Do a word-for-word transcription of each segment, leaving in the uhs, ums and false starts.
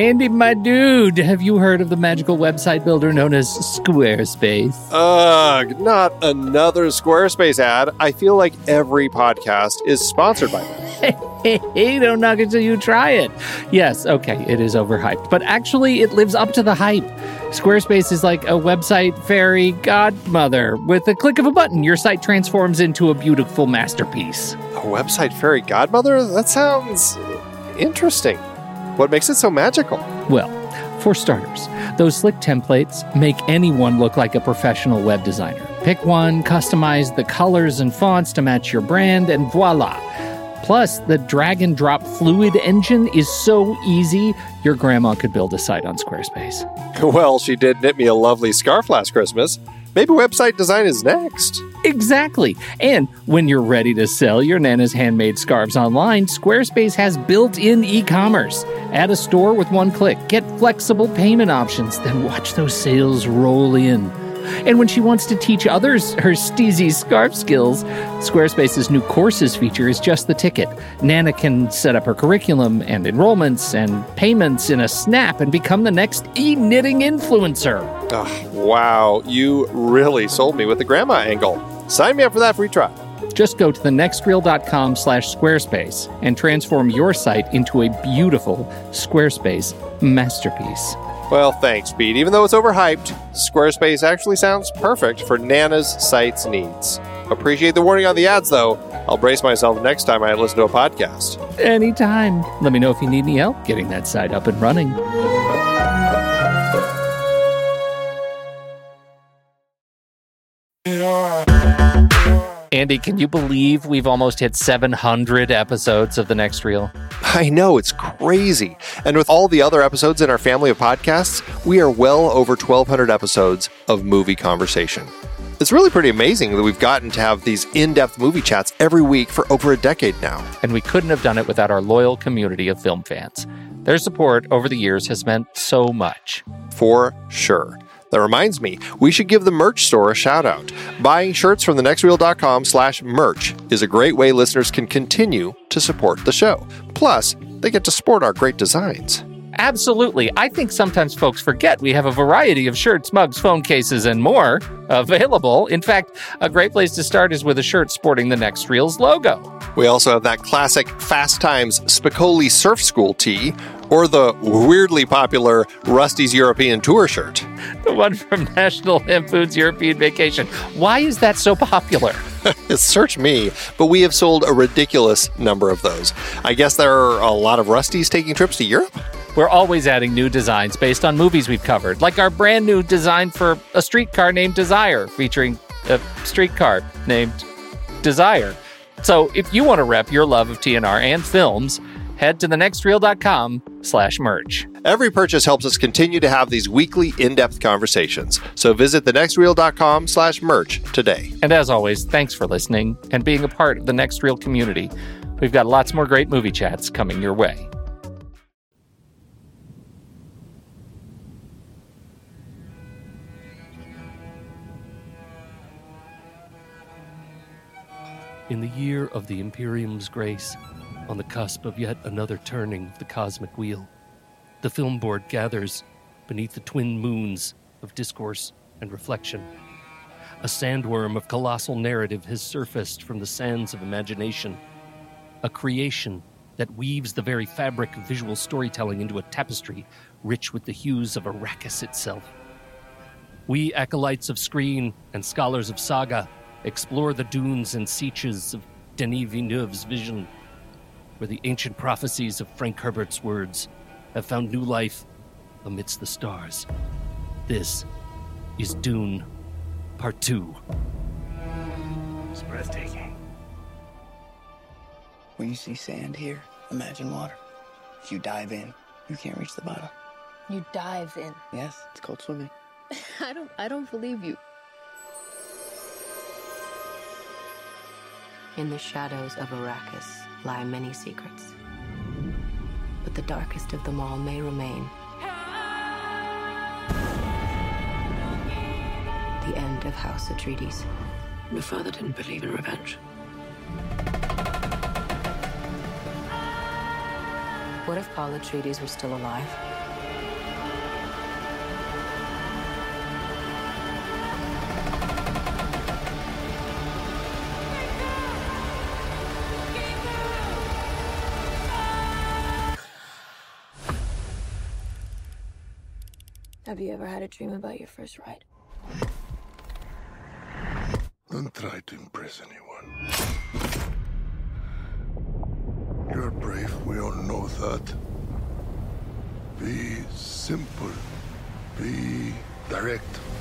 Andy, my dude, have you heard of the magical website builder known as Squarespace? Ugh, not another Squarespace ad. I feel like every podcast is sponsored by them. Hey, don't knock it till you try it. Yes, okay, it is overhyped, but actually it lives up to the hype. Squarespace is like a website fairy godmother. With a click of a button, your site transforms into a beautiful masterpiece. A website fairy godmother? That sounds interesting. What makes it so magical? Well, for starters, those slick templates make anyone look like a professional web designer. Pick one, customize the colors and fonts to match your brand, and voila. Plus, the drag and drop Fluid engine is so easy, your grandma could build a site on Squarespace. Well, she did knit me a lovely scarf last Christmas. Maybe website design is next. Exactly. And when you're ready to sell your Nana's handmade scarves online, Squarespace has built-in e-commerce. Add a store with one click. Get flexible payment options. Then watch those sales roll in. And when she wants to teach others her steezy scarf skills, Squarespace's new courses feature is just the ticket. Nana can set up her curriculum and enrollments and payments in a snap and become the next e-knitting influencer. Oh, wow, you really sold me with the grandma angle. Sign me up for that free trial. Just go to thenextreel.com slash Squarespace and transform your site into a beautiful Squarespace masterpiece. Well, thanks, Pete. Even though it's overhyped, Squarespace actually sounds perfect for Nana's site's needs. Appreciate the warning on the ads, though. I'll brace myself next time I listen to a podcast. Anytime. Let me know if you need any help getting that site up and running. Andy, can you believe we've almost hit seven hundred episodes of The Next Reel? I know, it's crazy. And with all the other episodes in our family of podcasts, we are well over twelve hundred episodes of movie conversation. It's really pretty amazing that we've gotten to have these in-depth movie chats every week for over a decade now. And we couldn't have done it without our loyal community of film fans. Their support over the years has meant so much. For sure. That reminds me, we should give the merch store a shout out. Buying shirts from thenextreel.com slash merch is a great way listeners can continue to support the show. Plus, they get to sport our great designs. Absolutely. I think sometimes folks forget we have a variety of shirts, mugs, phone cases, and more available. In fact, a great place to start is with a shirt sporting the Next Reel's logo. We also have that classic Fast Times Spicoli Surf School tee, or the weirdly popular Rusty's European Tour shirt. The one from National Lampoon's European Vacation. Why is that so popular? Search me, but we have sold a ridiculous number of those. I guess there are a lot of Rustys taking trips to Europe? We're always adding new designs based on movies we've covered, like our brand new design for a streetcar named Desire, featuring a streetcar named Desire. So if you want to rep your love of T N R and films, head to thenextreel.com slash merch. Every purchase helps us continue to have these weekly in-depth conversations. So visit thenextreel.com slash merch today. And as always, thanks for listening and being a part of the Next Reel community. We've got lots more great movie chats coming your way. In the year of the Imperium's grace, on the cusp of yet another turning of the cosmic wheel, the film board gathers beneath the twin moons of discourse and reflection. A sandworm of colossal narrative has surfaced from the sands of imagination, a creation that weaves the very fabric of visual storytelling into a tapestry rich with the hues of Arrakis itself. We acolytes of screen and scholars of saga explore the dunes and sieges of Denis Villeneuve's vision, where the ancient prophecies of Frank Herbert's words have found new life amidst the stars. This is Dune, Part two. It's breathtaking. When you see sand here, imagine water. If you dive in, you can't reach the bottom. You dive in? Yes, it's called swimming. I don't I don't believe you. In the shadows of Arrakis lie many secrets. But the darkest of them all may remain. The end of House Atreides. Your father didn't believe in revenge. What if Paul Atreides were still alive? Have you ever had a dream about your first ride? Don't try to impress anyone. You're brave, we all know that. Be simple. Be direct.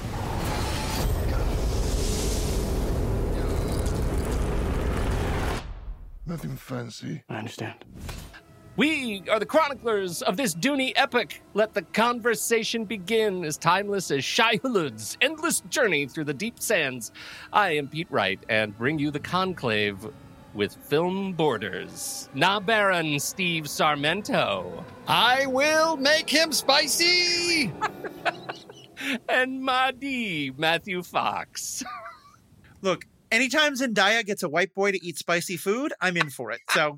Nothing fancy. I understand. We are the chroniclers of this Dooney epic. Let the conversation begin, as timeless as Shai Hulud's endless journey through the deep sands. I am Pete Wright, and bring you the conclave with Film Borders. Na Baron Steve Sarmento. I will make him spicy! And Mahdi Matthew Fox. Look, anytime Zendaya gets a white boy to eat spicy food, I'm in for it. So...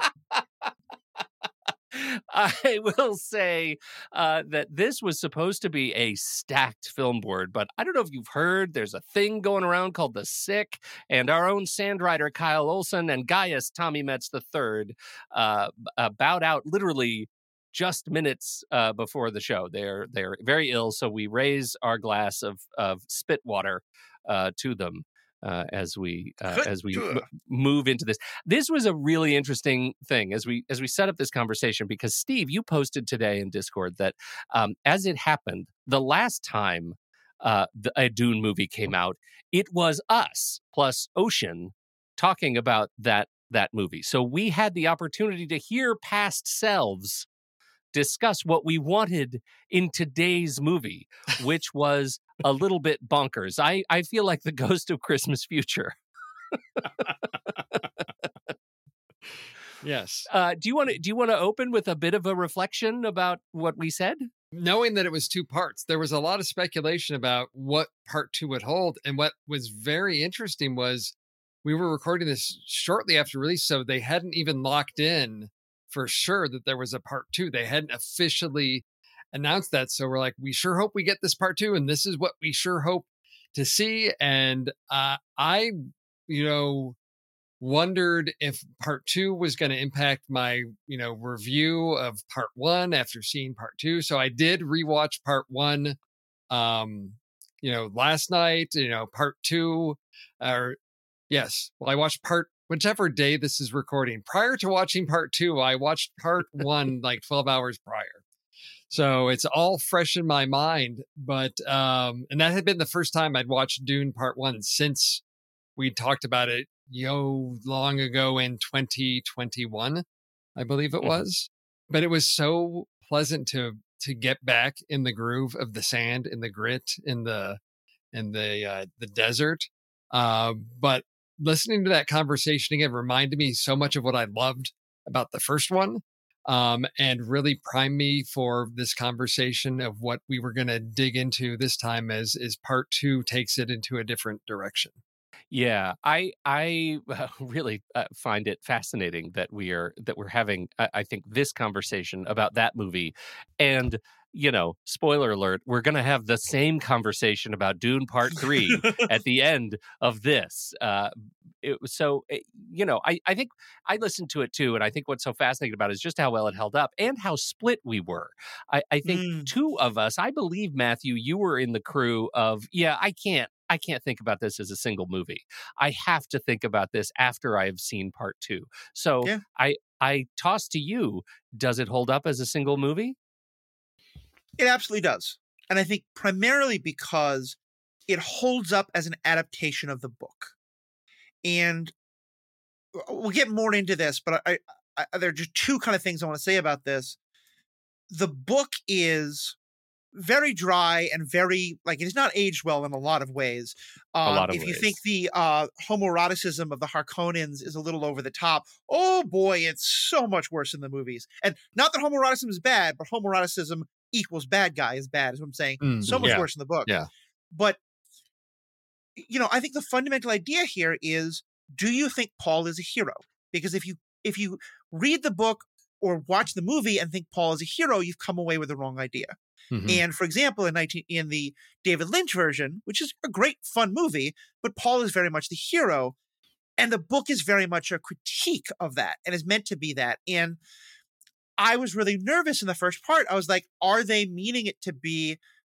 I will say uh, that this was supposed to be a stacked film board, but I don't know if you've heard, there's a thing going around called The Sick, and our own Sandrider Kyle Olson and Gaius Tommy Metz the third uh, uh, bowed out literally just minutes uh, before the show. They're they're very ill, so we raise our glass of of spit water uh, to them. Uh, as we uh, as we m- move into this, this was a really interesting thing as we as we set up this conversation, because Steve, you posted today in Discord that um, as it happened, the last time uh, the, a Dune movie came out, it was us plus Ocean talking about that that movie. So we had the opportunity to hear past selves discuss what we wanted in today's movie, which was a little bit bonkers. I, I feel like the Ghost of Christmas Future. Yes. Uh, do you want to do you want to open with a bit of a reflection about what we said? Knowing that it was two parts, there was a lot of speculation about what part two would hold. And what was very interesting was we were recording this shortly after release, so they hadn't even locked in for sure that there was a part two. They hadn't officially announced that. So we're like, we sure hope we get this part two. And this is what we sure hope to see. And uh, I, you know, wondered if part two was going to impact my, you know, review of part one after seeing part two. So I did rewatch part one, um, you know, last night, you know, part two, or yes, well, I watched part whichever day this is recording. Prior to watching part two, I watched part one like twelve hours prior. So it's all fresh in my mind. But, um, and that had been the first time I'd watched Dune part one since we talked about it, yo, long ago in twenty twenty-one, I believe it was. But it was so pleasant to, to get back in the groove of the sand, in the grit, in the, in the, uh, the desert. Uh, but listening to that conversation again reminded me so much of what I loved about the first one, um, and really primed me for this conversation of what we were going to dig into this time as, as part two takes it into a different direction. Yeah, I I uh, really uh, find it fascinating that we are that we're having I, I think this conversation about that movie, and you know, spoiler alert, we're going to have the same conversation about Dune Part Three at the end of this. Uh, it, so it, you know, I I think I listened to it too, and I think what's so fascinating about it is just how well it held up and how split we were. I, I think mm. two of us, I believe Matthew, you were in the crew of yeah, I can't. I can't think about this as a single movie. I have to think about this after I have seen part two. So yeah. I I toss to you, does it hold up as a single movie? It absolutely does. And I think primarily because it holds up as an adaptation of the book. And we'll get more into this, but I, I, I there are just two kind of things I want to say about this. The book is very dry and very, like, it's not aged well in a lot of ways. Um, a lot of if ways. you think the uh, homoeroticism of the Harkonnens is a little over the top, oh boy, it's so much worse in the movies. And not that homoeroticism is bad, but homoeroticism equals bad guy is bad, is what I'm saying. Mm, so much yeah. worse in the book. Yeah. But, you know, I think the fundamental idea here is, do you think Paul is a hero? Because if you if you read the book or watch the movie and think Paul is a hero, you've come away with the wrong idea. Mm-hmm. And for example, in nineteen in the David Lynch version, which is a great, fun movie, but Paul is very much the hero. And the book is very much a critique of that and is meant to be that. And I was really nervous in the first part. I was like, are they meaning it to be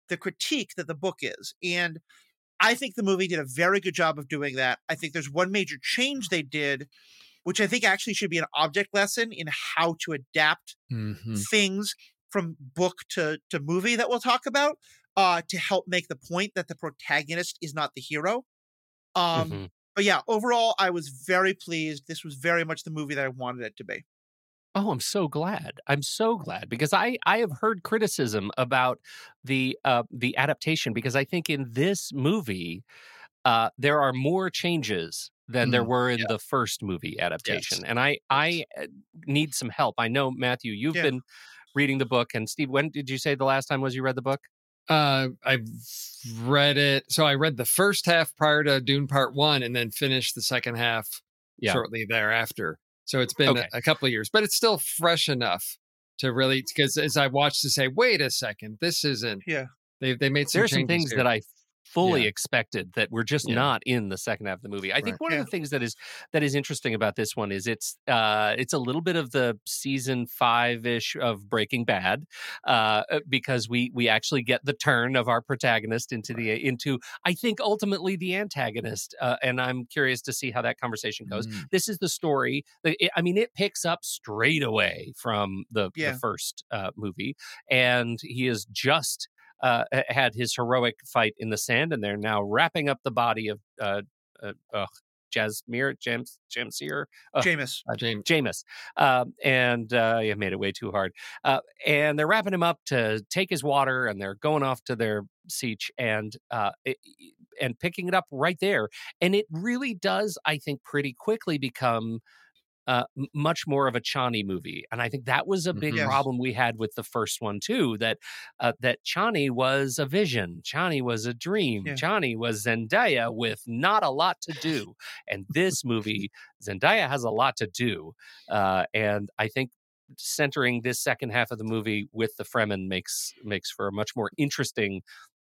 the critique that the book is. And I think the movie did a very good job of doing that. I think there's one major change they did, which I think actually should be an object lesson in how to adapt Mm-hmm. things from book to, to movie that we'll talk about, uh, to help make the point that the protagonist is not the hero. Um, Mhm. But yeah, overall, I was very pleased. This was very much the movie that I wanted it to be. Oh, I'm so glad. I'm so glad because I, I have heard criticism about the uh, the adaptation because I think in this movie uh, there are more changes than there Mm, were in yeah. the first movie adaptation, Yes. and I I uh, need some help. I know Matthew, you've Yeah. been reading the book, and Steve, when did you say the last time was you read the book? Uh, I've read it. So I read the first half prior to Dune Part One, and then finished the second half Yeah. shortly thereafter. So it's been Okay. a, a couple of years, but it's still fresh enough to really, because as I watched to say, wait a second, this isn't. Yeah. They they made some There's some changes things here. that I fully Yeah. expected that were just Yeah. not in the second half of the movie. I think Right. one Yeah. of the things that is that is interesting about this one is it's uh it's a little bit of the season five-ish of Breaking Bad, uh because we we actually get the turn of our protagonist into the into I think ultimately the antagonist, uh, and I'm curious to see how that conversation goes. Mm. This is the story. that it- I mean, it picks up straight away from the, Yeah. the first uh, movie, and he is just uh, h- had his heroic fight in the sand, and they're now wrapping up the body of uh, uh, uh, Jasmir, James, Jamsir, uh, Jameis. uh, James. Jameis, um, and uh, I made it way too hard. Uh, and they're wrapping him up to take his water, and they're going off to their siege and uh, it, and picking it up right there. And it really does, I think, pretty quickly become uh, m- much more of a Chani movie, and I think that was a big Mhm. Yes. problem we had with the first one too. That uh, that Chani was a vision, Chani was a dream, Yeah. Chani was Zendaya with not a lot to do, and this movie Zendaya has a lot to do, uh, and I think centering this second half of the movie with the Fremen makes makes for a much more interesting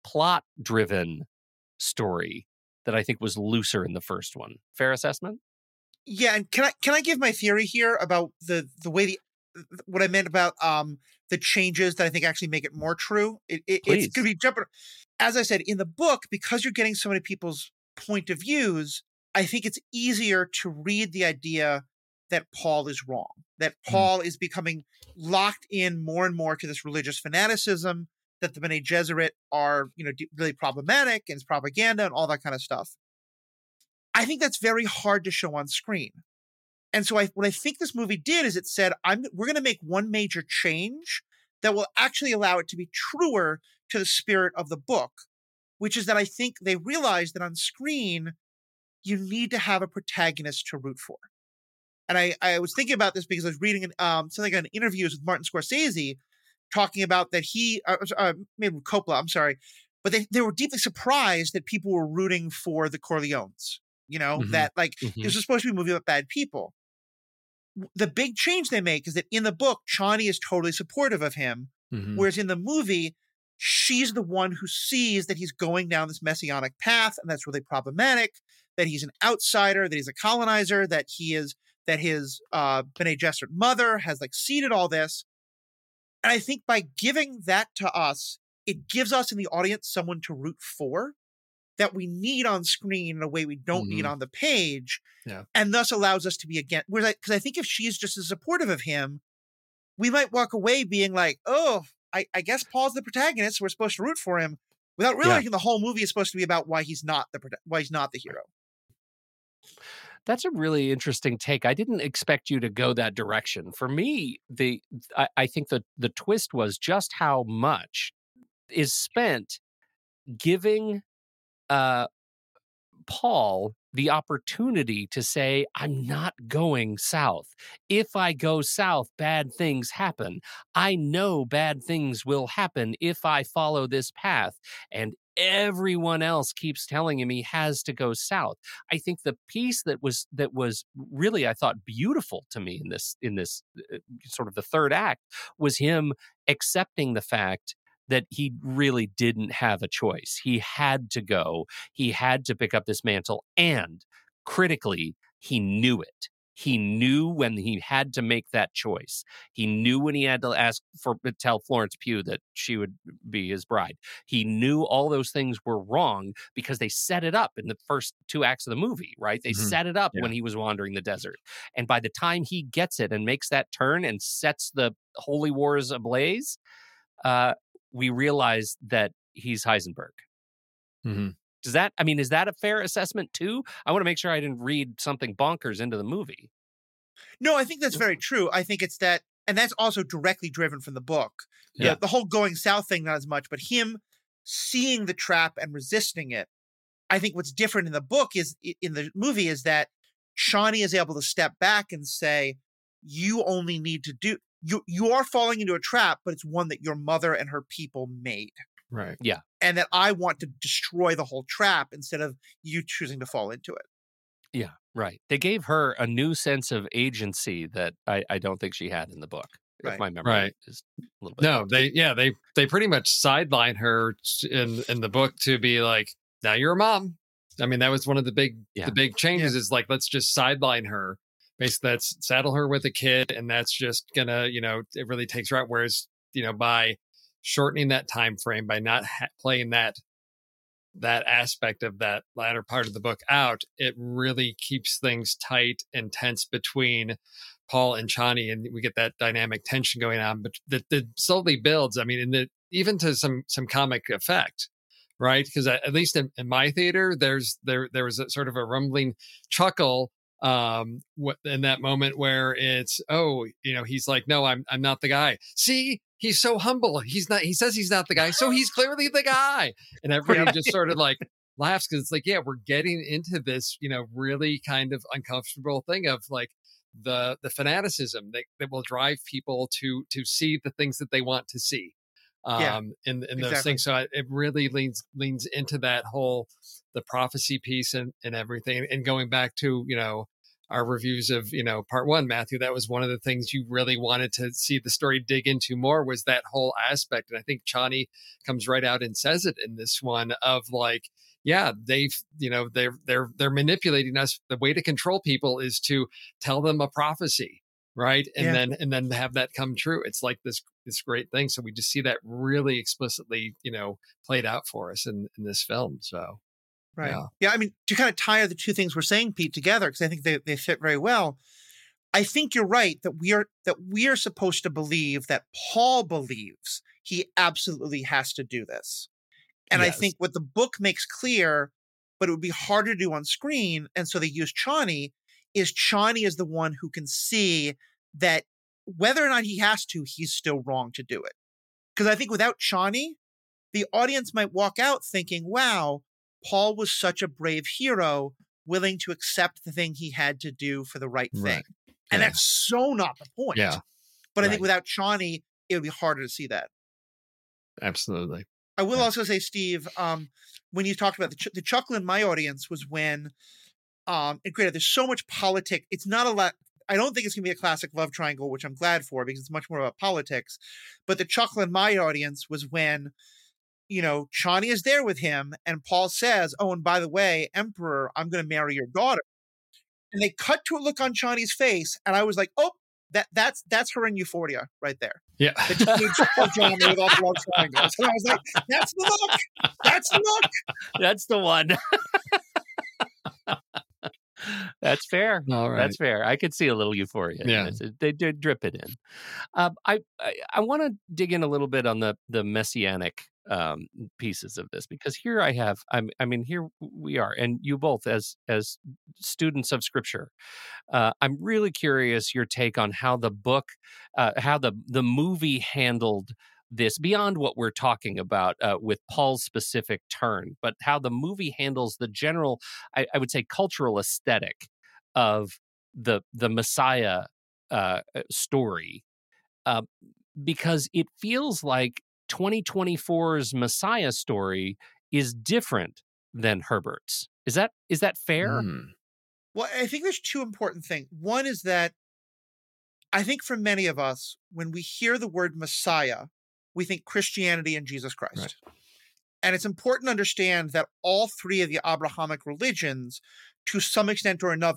plot-driven story that I think was looser in the first one. Fair assessment? Yeah, and can I can I give my theory here about the the way the what I meant about um the changes that I think actually make it more true? It, it, it's Please. going to be jumping. As I said in the book, because you're getting so many people's point of views, I think it's easier to read the idea that Paul is wrong, that Paul is becoming locked in more and more to this religious fanaticism, that the Bene Gesserit are, you know, de- really problematic and it's propaganda and all that kind of stuff. I think that's very hard to show on screen. And so I, what I think this movie did is it said, I'm, we're going to make one major change that will actually allow it to be truer to the spirit of the book, which is that I think they realized that on screen, you need to have a protagonist to root for. And I, I was thinking about this because I was reading an, um, something on interviews with Martin Scorsese talking about that he, uh, uh, maybe Coppola, I'm sorry, but they, they were deeply surprised that people were rooting for the Corleones. You know, Mhm. that like Mhm. this was supposed to be a movie about bad people. W- The big change they make is that in the book, Chani is totally supportive of him, Mhm. whereas in the movie, she's the one who sees that he's going down this messianic path, and that's really problematic. That he's an outsider, that he's a colonizer, that he is that his uh, Bene Gesserit mother has like seeded all this. And I think by giving that to us, it gives us in the audience someone to root for that we need on screen in a way we don't need Mhm. on the page. Yeah. And thus allows us to be again, because I, I think if she's just as supportive of him, we might walk away being like, oh, I, I guess Paul's the protagonist, so we're supposed to root for him, without realizing the whole movie is supposed to be about why he's not the prota- why he's not the hero. That's a really interesting take. I didn't expect you to go that direction. For me, the I, I think the the twist was just how much is spent giving uh, Paul the opportunity to say, I'm not going south. If I go south, bad things happen. I know bad things will happen if I follow this path. And everyone else keeps telling him he has to go south. I think the piece that was that was really, I thought, beautiful to me in this in this uh, sort of the third act was him accepting the fact that he really didn't have a choice. He had to go. He had to pick up this mantle. And critically, he knew it. He knew when he had to make that choice. He knew when he had to ask for tell Florence Pugh that she would be his bride. He knew all those things were wrong because they set it up in the first two acts of the movie, right? They Mhm. set it up Yeah. when he was wandering the desert. And by the time he gets it and makes that turn and sets the holy wars ablaze, uh, we realize that he's Heisenberg. Mm-hmm. Does that, I mean, is that a fair assessment too? I want to make sure I didn't read something bonkers into the movie. No, I think that's very true. I think it's that, and that's also directly driven from the book. Yeah. The, the whole going south thing, not as much, but him seeing the trap and resisting it. I think what's different in the book is, in the movie, is that Chani is able to step back and say, you only need to do, you, you are falling into a trap, but it's one that your mother and her people made. Right. Yeah. And that I want to destroy the whole trap instead of you choosing to fall into it. Yeah, right. They gave her a new sense of agency that I, I don't think she had in the book. If Right. my memory Right. is a little bit. No, they yeah they they pretty much sideline her in in the book to be like, now you're a mom. I mean, that was one of the big Yeah. the big changes is like, let's just sideline her. Basically, that's saddle her with a kid, and that's just gonna, you know, it really takes her out. Whereas, you know, by shortening that time frame, by not ha- playing that that aspect of that latter part of the book out, it really keeps things tight and tense between Paul and Chani, and we get that dynamic tension going on. But that that slowly builds. I mean, in the even to some some comic effect, right? Because at least in, in my theater, there's there there was a sort of a rumbling chuckle um wh- in that moment where it's, oh, you know, he's like, no, I'm I'm not the guy. See, he's so humble. He's not. He says he's not the guy, so he's clearly the guy. And everybody just sort of like laughs because it's like, yeah, we're getting into this, you know, really kind of uncomfortable thing of like the the fanaticism that, that will drive people to to see the things that they want to see. Um, Yeah, in in those exactly. things. So it really leans leans into that whole the prophecy piece and and everything. And going back to, you know, our reviews of, you know, part one, Matthew, that was one of the things you really wanted to see the story dig into more, was that whole aspect. And I think Chani comes right out and says it in this one of like, yeah, they've, you know, they're, they're, they're manipulating us. The way to control people is to tell them a prophecy. Right. And Yeah. then, and then have that come true. It's like this, this great thing. So we just see that really explicitly, you know, played out for us in, in this film. So. Right. Yeah. Yeah. I mean, to kind of tie the two things we're saying, Pete, together, because I think they, they fit very well. I think you're right that we are that we are supposed to believe that Paul believes he absolutely has to do this. And I Yes. think what the book makes clear, but it would be harder to do on screen, and so they use Chani, is Chani is the one who can see that whether or not he has to, he's still wrong to do it. Because I think without Chani, the audience might walk out thinking, wow, Paul was such a brave hero, willing to accept the thing he had to do for the right thing. Right. And Yeah. that's so not the point. Yeah. But I Right. think without Chani, it would be harder to see that. Absolutely. I will Yeah. also say, Steve, um, when you talked about the, ch- the chuckle in my audience was when, um, and granted, there's so much politics. It's not a lot. I don't think it's going to be a classic love triangle, which I'm glad for because it's much more about politics. But the chuckle in my audience was when, you know, Chani is there with him and Paul says, oh, and by the way, Emperor, I'm going to marry your daughter. And they cut to a look on Chani's face. And I was like, oh, that that's that's her in Euphoria right there. Yeah. The teenage drama with all the love triangles. And I was like, that's the look. That's the look. That's the one. That's fair. All right. That's fair. I could see a little euphoria. in Yeah. this. They did drip it in. Um, I I, I want to dig in a little bit on the the messianic um, pieces of this because here I have. I'm, I mean, here we are, and you both as as students of Scripture. Uh, I'm really curious your take on how the book, uh, how the the movie handled this beyond what we're talking about uh, with Paul's specific turn, but how the movie handles the general, I, I would say, cultural aesthetic of the the Messiah uh, story, uh, because it feels like twenty twenty-four's Messiah story is different than Herbert's. Is that is that fair? Mm. Well, I think there's two important things. One is that I think for many of us, when we hear the word Messiah, we think Christianity and Jesus Christ. Right. And it's important to understand that all three of the Abrahamic religions, to some extent or another,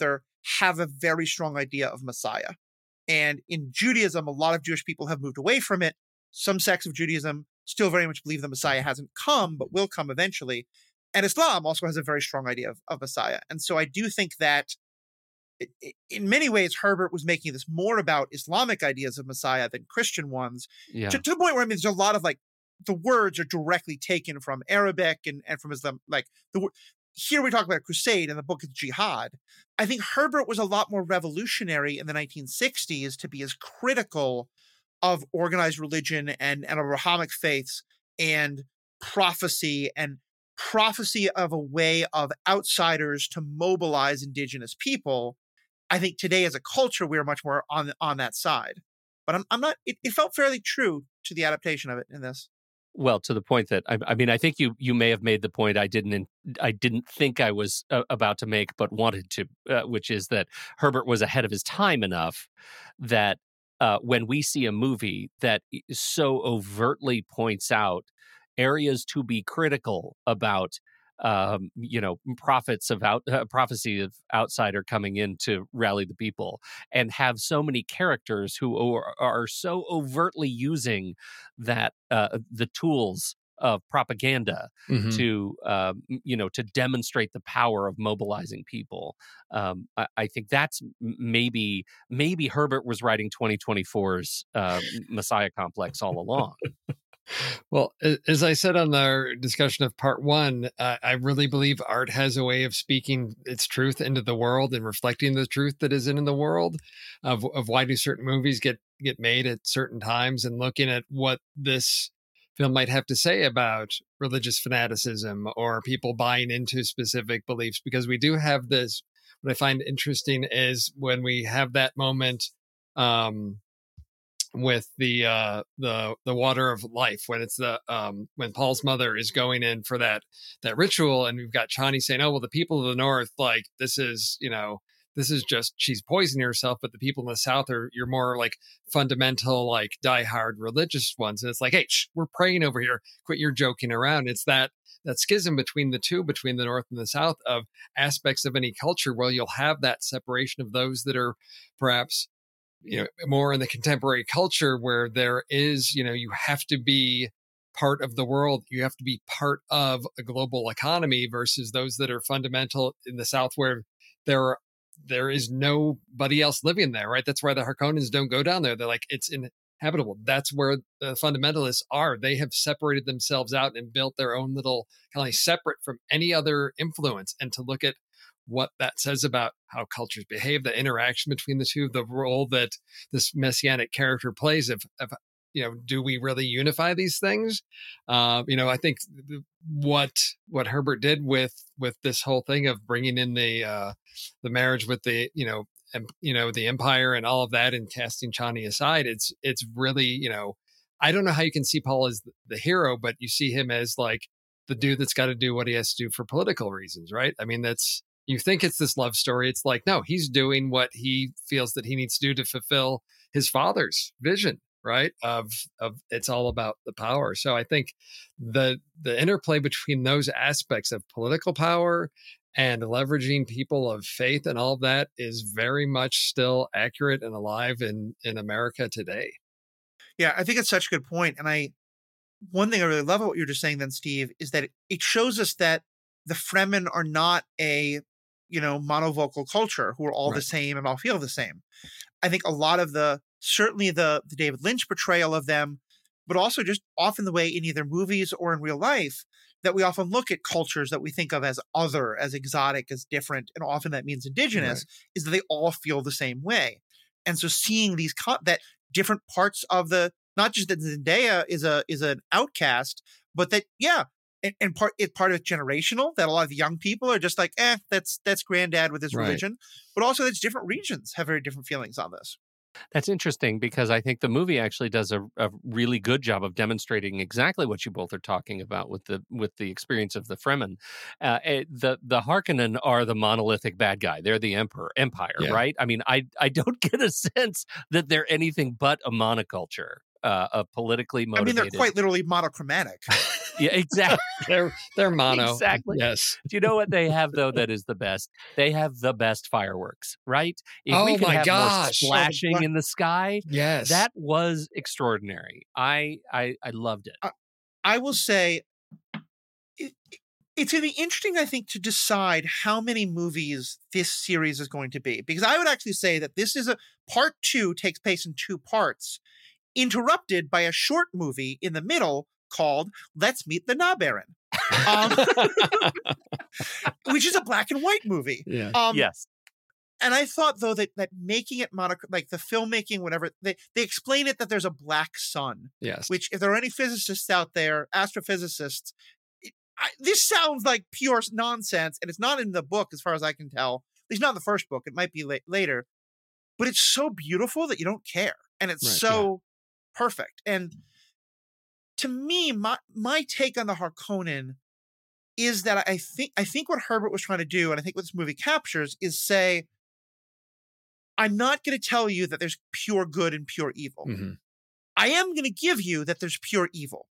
have a very strong idea of Messiah. And in Judaism, a lot of Jewish people have moved away from it. Some sects of Judaism still very much believe the Messiah hasn't come, but will come eventually. And Islam also has a very strong idea of, of Messiah. And so I do think that it, it, in many ways, Herbert was making this more about Islamic ideas of Messiah than Christian ones. Yeah. To, to the point where, I mean, there's a lot of like, the words are directly taken from Arabic and, and from Islam. Like the here we talk about crusade and the book is jihad. I think Herbert was a lot more revolutionary in the nineteen sixties to be as critical of organized religion and, and Abrahamic faiths and prophecy and prophecy of a way of outsiders to mobilize indigenous people. I think today as a culture, we're much more on, on that side. But I'm, I'm not, it, it felt fairly true to the adaptation of it in this. Well, to the point that I, I mean, I think you you may have made the point I didn't I didn't think I was uh, about to make, but wanted to, uh, which is that Herbert was ahead of his time enough that uh, when we see a movie that so overtly points out areas to be critical about, um, you know, prophets of out uh, prophecy of outsider coming in to rally the people, and have so many characters who are, are so overtly using that uh, the tools of propaganda Mm-hmm. to, um, you know, to demonstrate the power of mobilizing people. Um, I, I think that's maybe maybe Herbert was writing twenty twenty-four's uh, Messiah complex all along. Well, a- as I said on our discussion of part one, uh, I really believe art has a way of speaking its truth into the world and reflecting the truth that is in the world of, of why do certain movies get, get made at certain times, and looking at what this film might have to say about religious fanaticism or people buying into specific beliefs. Because we do have this, what I find interesting is when we have that moment, um, with the uh the the water of life, when it's the um when Paul's mother is going in for that that ritual, and we've got Chani saying, oh well, the people of the north, like this is, you know, this is just, she's poisoning herself, but the people in the south are, you're more like fundamental, like diehard religious ones. And it's like, hey, shh, we're praying over here, quit your joking around. It's that that schism between the two, between the north and the south, of aspects of any culture where you'll have that separation of those that are perhaps, you know, more in the contemporary culture where there is, you know, you have to be part of the world, you have to be part of a global economy, versus those that are fundamental in the South where there are, there is nobody else living there, right? That's why the Harkonnens don't go down there. They're like, it's inhabitable. That's where the fundamentalists are. They have separated themselves out and built their own little kind of like separate from any other influence. And to look at what that says about how cultures behave, the interaction between the two, the role that this messianic character plays of, of you know, do we really unify these things? Uh, you know, I think what what Herbert did with with this whole thing of bringing in the uh, the marriage with the, you know, em, you know, the empire and all of that, and casting Chani aside, it's it's really, you know, I don't know how you can see Paul as the hero, but you see him as like the dude that's got to do what he has to do for political reasons, right? I mean, that's, you think it's this love story. It's like, no, he's doing what he feels that he needs to do to fulfill his father's vision, right? Of, of it's all about the power. So I think the, the interplay between those aspects of political power and leveraging people of faith and all of that is very much still accurate and alive in, in America today. Yeah, I think it's such a good point. And I, one thing I really love about what you're just saying then, Steve, is that it, it shows us that the Fremen are not a, you know, monovocal culture who are all Right. the same and all feel the same. I think a lot of the, certainly the, the David Lynch portrayal of them, but also just often the way in either movies or in real life that we often look at cultures that we think of as other, as exotic, as different, and often that means indigenous, Right. is that they all feel the same way. And so seeing these, co- that different parts of the, not just that Zendaya is a is an outcast, but that, yeah, and, and part it part of it's generational, that a lot of young people are just like, eh, that's that's granddad with his Right. religion. But also that different regions have very different feelings on this. That's interesting, because I think the movie actually does a, a really good job of demonstrating exactly what you both are talking about with the with the experience of the Fremen. Uh, eh, the the Harkonnen are the monolithic bad guy. They're the emperor empire, Yeah. right? I mean, I I don't get a sense that they're anything but a monoculture, uh, a politically I mean, motivated. they're quite literally monochromatic. Yeah, exactly. they're they're mono. Exactly. Yes. Do you know what they have though that is the best? They have the best fireworks, right? If Oh we could my have gosh. more splashing Oh, the- in the sky, Yes. that was extraordinary. I I, I loved it. I will say it, it's going to be interesting, I think, to decide how many movies this series is going to be. Because I would actually say that this is a part two takes place in two parts, interrupted by a short movie in the middle called Let's Meet the Na Baron, um, which is a black and white movie. Yeah. Um, Yes. And I thought, though, that that making it monoc like the filmmaking, whatever, they, they explain it that there's a black sun, Yes. which if there are any physicists out there, astrophysicists, it, I, this sounds like pure nonsense, and it's not in the book as far as I can tell. At least not in the first book. It might be la- later. But it's so beautiful that you don't care. And it's Right, so perfect. And to me, my my take on the Harkonnen is that I think I think what Herbert was trying to do, and I think what this movie captures, is say, I'm not going to tell you that there's pure good and pure evil. Mhm. I am going to give you that there's pure evil,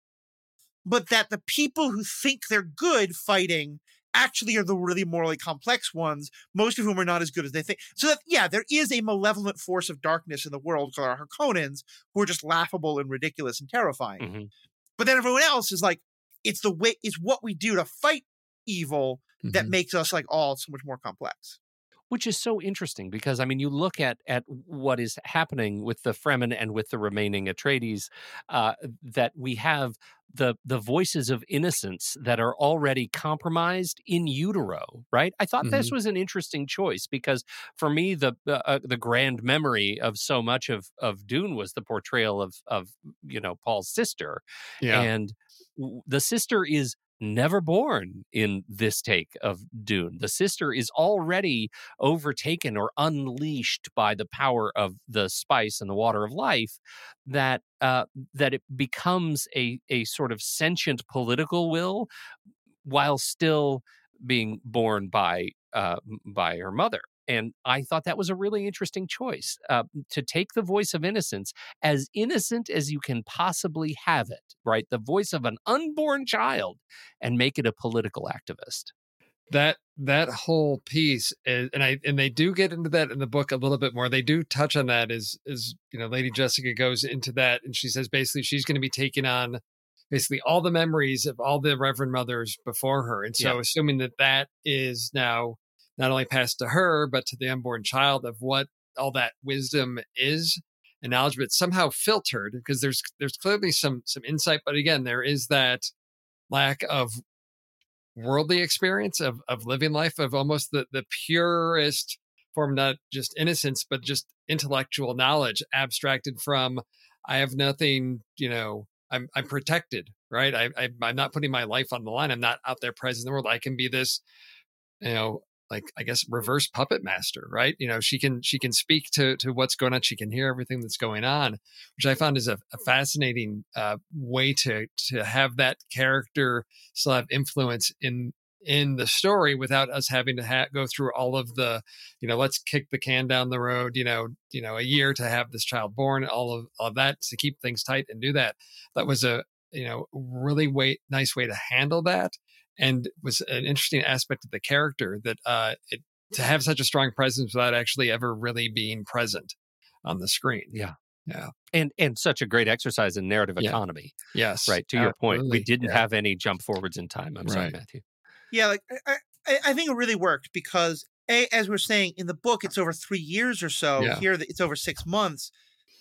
but that the people who think they're good fighting actually are the really morally complex ones, most of whom are not as good as they think. So that, yeah, there is a malevolent force of darkness in the world called our Harkonnens, who are just laughable and ridiculous and terrifying. Mhm. But then everyone else is like, it's the way, it's what we do to fight evil that Mhm. makes us like all so much more complex. Which is so interesting because I mean, you look at at what is happening with the Fremen and with the remaining Atreides, uh, that we have the the voices of innocence that are already compromised in utero, right? I thought this Mhm. was an interesting choice because for me, the uh, the grand memory of so much of of Dune was the portrayal of of you know Paul's sister, Yeah. and w- the sister is never born in this take of Dune. The sister is already overtaken or unleashed by the power of the spice and the water of life, that uh, that it becomes a a sort of sentient political will while still being born by uh, by her mother. And I thought that was a really interesting choice, uh, to take the voice of innocence, as innocent as you can possibly have it, right? The voice of an unborn child, and make it a political activist. that that whole piece is, and I and they do get into that in the book a little bit more. They do touch on that as as you know, Lady Jessica goes into that, and she says basically she's going to be taking on basically all the memories of all the Reverend Mothers before her, and so Yeah. assuming that that is now not only passed to her but to the unborn child of what all that wisdom is and knowledge, but somehow filtered because there's there's clearly some some insight, but again there is that lack of worldly experience of of living life, of almost the the purest form, not just innocence but just intellectual knowledge abstracted from I have nothing, you know, i'm i'm protected, right? I, I I'm not putting my life on the line. I'm not out there present in the world. I can be this, you know, like I guess reverse puppet master, right? You know, she can she can speak to to what's going on. She can hear everything that's going on, which I found is a, a fascinating uh, way to to have that character still have influence in in the story without us having to ha- go through all of the, you know, let's kick the can down the road, you know, you know, a year to have this child born, all of all of that to keep things tight and do that. That was a, you know, really way nice way to handle that. And was an interesting aspect of the character that uh, it, to have such a strong presence without actually ever really being present on the screen. Yeah. Yeah. And and such a great exercise in narrative Yeah. economy. Yes. Right. To your point, we absolutely. didn't Yeah. have any jump forwards in time. I'm sorry, Right. Matthew. Yeah, like I, I, I think it really worked because, a, as we're saying in the book, it's over three years or so. Yeah. Here, it's over six months.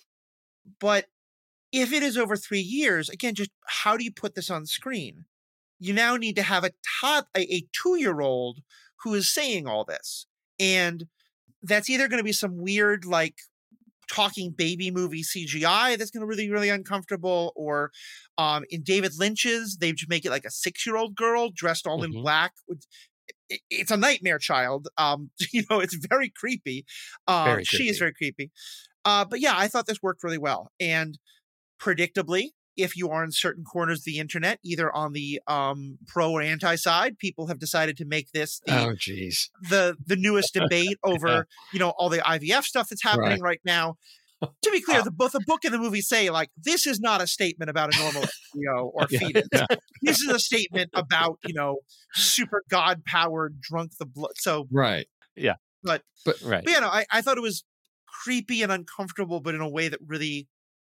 But if it is over three years, again, just how do you put this on screen? You now need to have a tot, a, a two-year-old who is saying all this, and that's either going to be some weird like talking baby movie C G I that's going to really, really uncomfortable, or um, in David Lynch's, they just make it like a six-year-old girl dressed all in Mhm. black. With, it, it's a nightmare child. Um, you know, it's very creepy. Uh, Very she is creepy. very creepy. Uh, but yeah, I thought this worked really well. And predictably, if you are in certain corners of the internet, either on the um, pro or anti side, people have decided to make this the Oh, geez. the the newest debate over you know all the I V F stuff that's happening right, now. To be clear, the, both the book and the movie say, like, this is not a statement about a normal embryo or Yeah, fetus. yeah. This is a statement about, you know, super God-powered, drunk the blood. So, Right. Yeah. but, But Right. but, you know, I, I thought it was creepy and uncomfortable, but in a way that really,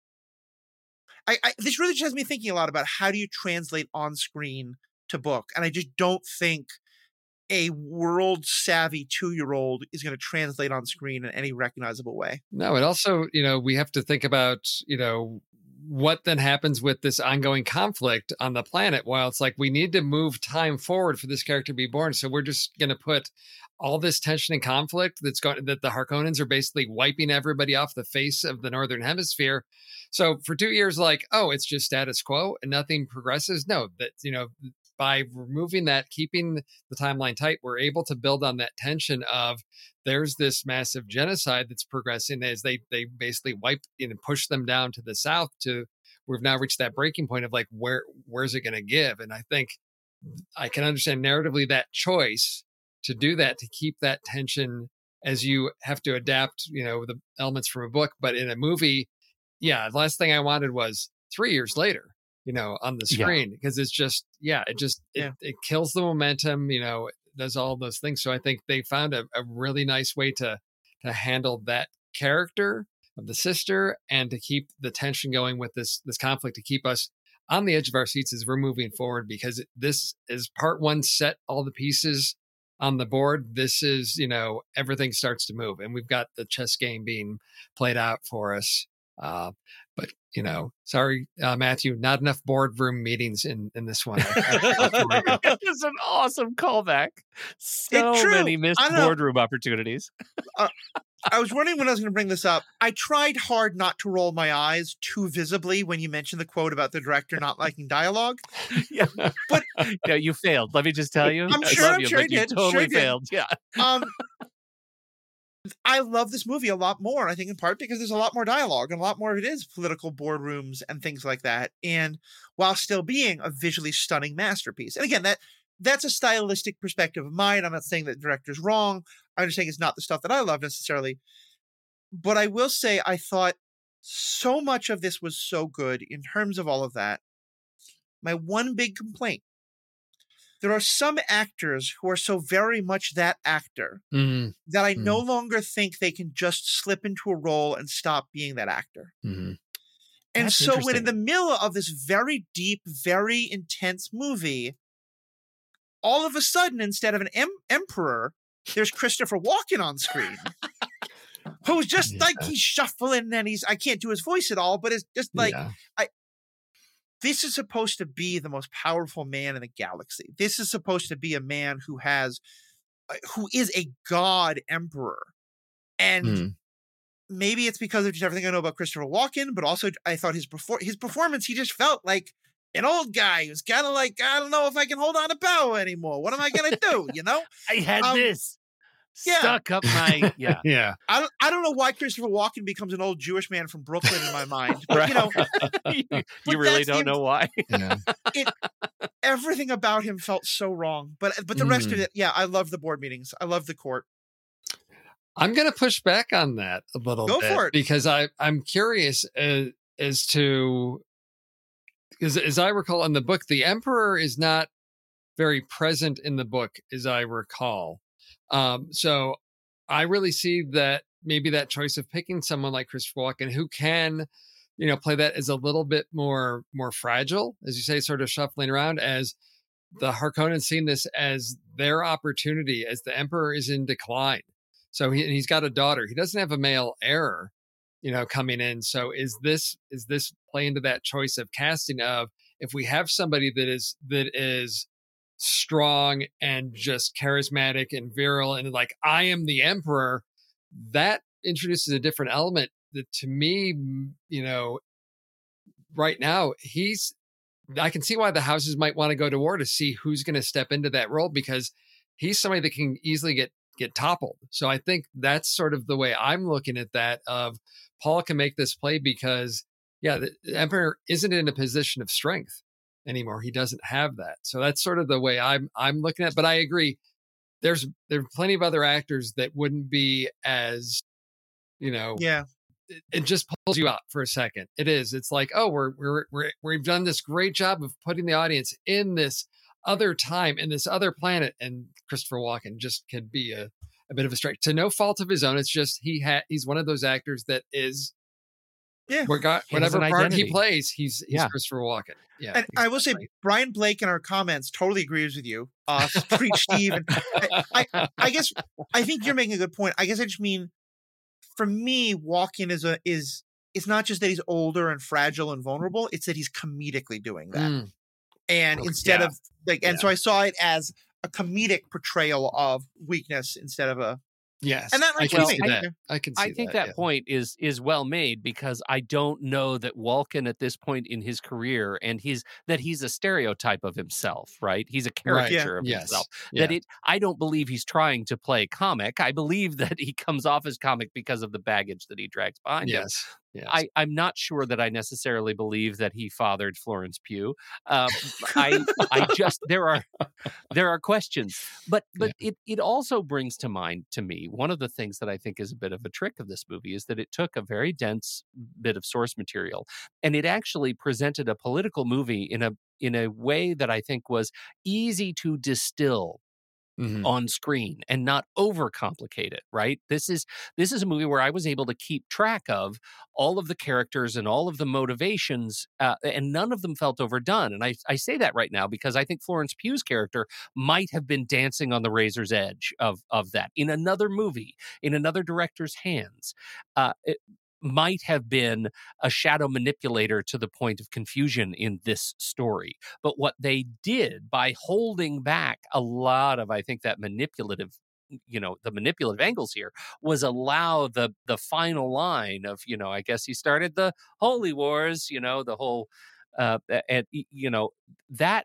I, I this really just has me thinking a lot about how do you translate on screen to book, and I just don't think a world savvy two year old is going to translate on screen in any recognizable way. No, it also, you know, we have to think about, you know, what then happens with this ongoing conflict on the planet. While it's like we need to move time forward for this character to be born, so we're just going to put all this tension and conflict that's going that the Harkonnens are basically wiping everybody off the face of the Northern Hemisphere. So for two years, like, oh, it's just status quo and nothing progresses. No, that, you know, by removing that, keeping the timeline tight, we're able to build on that tension of there's this massive genocide that's progressing as they they basically wipe, you know, push them down to the south to we've now reached that breaking point of like, where where's it going to give? And I think I can understand narratively that choice to do that, to keep that tension as you have to adapt, you know, the elements from a book. But in a movie, yeah, the last thing I wanted was three years later, you know, on the Yeah. screen, because it's just, yeah, it just, it, Yeah. it kills the momentum, you know, it does all those things. So I think they found a, a really nice way to, to handle that character of the sister and to keep the tension going with this, this conflict, to keep us on the edge of our seats as we're moving forward, because this is part one, set all the pieces on the board. This is, you know, everything starts to move and we've got the chess game being played out for us. Uh, but, you know, sorry, uh, Matthew, not enough boardroom meetings in, in this one. It's an awesome callback. So true. many missed I don't know. boardroom opportunities. Uh, I was wondering when I was going to bring this up. I tried hard not to roll my eyes too visibly when you mentioned the quote about the director not liking dialogue. Yeah. But no, you failed. Let me just tell you. I'm I sure- love I'm you, sure but I you did. Sure totally I did. failed. Yeah. um, I love this movie a lot more. I think in part because there's a lot more dialogue and a lot more of it is political boardrooms and things like that. And while still being a visually stunning masterpiece. And again, that that's a stylistic perspective of mine. I'm not saying that the director's wrong. I'm just saying it's not the stuff that I love necessarily. But I will say I thought so much of this was so good in terms of all of that. My one big complaint. There are some actors who are so very much that actor Mhm. that I Mhm. no longer think they can just slip into a role and stop being that actor. Mhm. And That's so when in interesting. the middle of this very deep, very intense movie, all of a sudden, instead of an em- emperor, there's Christopher Walken on screen. Who's just like he's shuffling and he's I can't do his voice at all, but it's just like Yeah. I this is supposed to be the most powerful man in the galaxy. This is supposed to be a man who has uh, who is a god emperor. And Mhm. maybe it's because of just everything I know about Christopher Walken, but also I thought his perfor- his performance, he just felt like an old guy who's kind of like, I don't know if I can hold on to power anymore. What am I gonna do? You know? I had Um, this yeah. stuck up my yeah. Yeah. I don't I don't know why Christopher Walken becomes an old Jewish man from Brooklyn in my mind. But you know, you but you really that's the don't know why. Yeah. it everything about him felt so wrong. But but the rest of Mhm. it, yeah, I love the board meetings. I love the court. I'm going to push back on that a little Go bit for it. because I, I'm curious as, as to, because as I recall in the book, the emperor is not very present in the book, as I recall. Um, so I really see that maybe that choice of picking someone like Christopher Walken who can, you know, play that as a little bit more, more fragile, as you say, sort of shuffling around, as the Harkonnens seeing this as their opportunity as the emperor is in decline. So he, he's got a daughter. He doesn't have a male heir, you know, coming in. So is this is this play into that choice of casting of if we have somebody that is that is strong and just charismatic and virile and like I am the emperor, that introduces a different element that to me, you know, right now he's I can see why the houses might want to go to war to see who's going to step into that role because he's somebody that can easily get get toppled. So I think that's sort of the way I'm looking at that of Paul can make this play because yeah, the emperor isn't in a position of strength anymore. He doesn't have that. So that's sort of the way I'm I'm looking at it. But I agree. There's there's plenty of other actors that wouldn't be as, you know, Yeah. it, it just pulls you out for a second. It is. It's like, oh, we're we're we're we've done this great job of putting the audience in this other time, in this other planet, and Christopher Walken just can be a, a bit of a stretch to no fault of his own. It's just he had he's one of those actors that is. Yeah, we got whatever part identity. he plays, he's he's Yeah. Christopher Walken. Yeah, and I will say right. Brian Blake in our comments totally agrees with you. Uh, preach Steve. And I, I, I guess I think you're making a good point. I guess I just mean, for me, Walken is a is it's not just that he's older and fragile and vulnerable; it's that he's comedically doing that. Mm. And Okay. instead Yeah. of like, and Yeah. so I saw it as a comedic portrayal of weakness instead of a. Yes, And that I makes can sense. see that. I can see I think that, that yeah. point is is well made, because I don't know that Walken at this point in his career, and he's that he's a stereotype of himself, right? He's a Right. caricature of Yes. himself. Yeah. That it I don't believe he's trying to play comic. I believe that he comes off as comic because of the baggage that he drags behind him. Yes. Yes. I, I'm not sure that I necessarily believe that he fathered Florence Pugh. Um, I I just there are there are questions, but but it it also brings to mind to me one of the things that I think is a bit of a trick of this movie is that it took a very dense bit of source material and it actually presented a political movie in a in a way that I think was easy to distill Mhm. on screen and not overcomplicate it, right? This is this is a movie where I was able to keep track of all of the characters and all of the motivations, uh, and none of them felt overdone. And I, I say that right now because I think Florence Pugh's character might have been dancing on the razor's edge of of that in another movie, in another director's hands. Uh, it, might have been a shadow manipulator to the point of confusion in this story. But what they did by holding back a lot of, I think, that manipulative, you know, the manipulative angles here was allow the the final line of, you know, I guess he started the Holy Wars, you know, the whole, uh, and, you know, that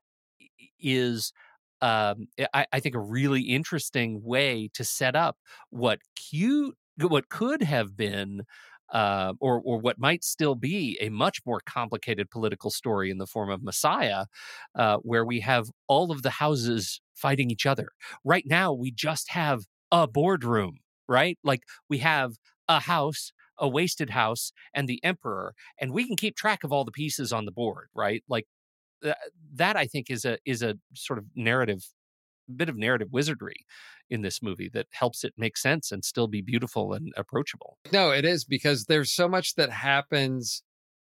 is, um, I, I think, a really interesting way to set up what cute, what could have been Uh, or or what might still be a much more complicated political story in the form of Messiah, uh, where we have all of the houses fighting each other. Right now, we just have a boardroom, right? Like we have a house, a wasted house, and the emperor, and we can keep track of all the pieces on the board, right? Like th- that, I think, is a is a sort of narrative, bit of narrative wizardry in this movie that helps it make sense and still be beautiful and approachable. No, it is, because there's so much that happens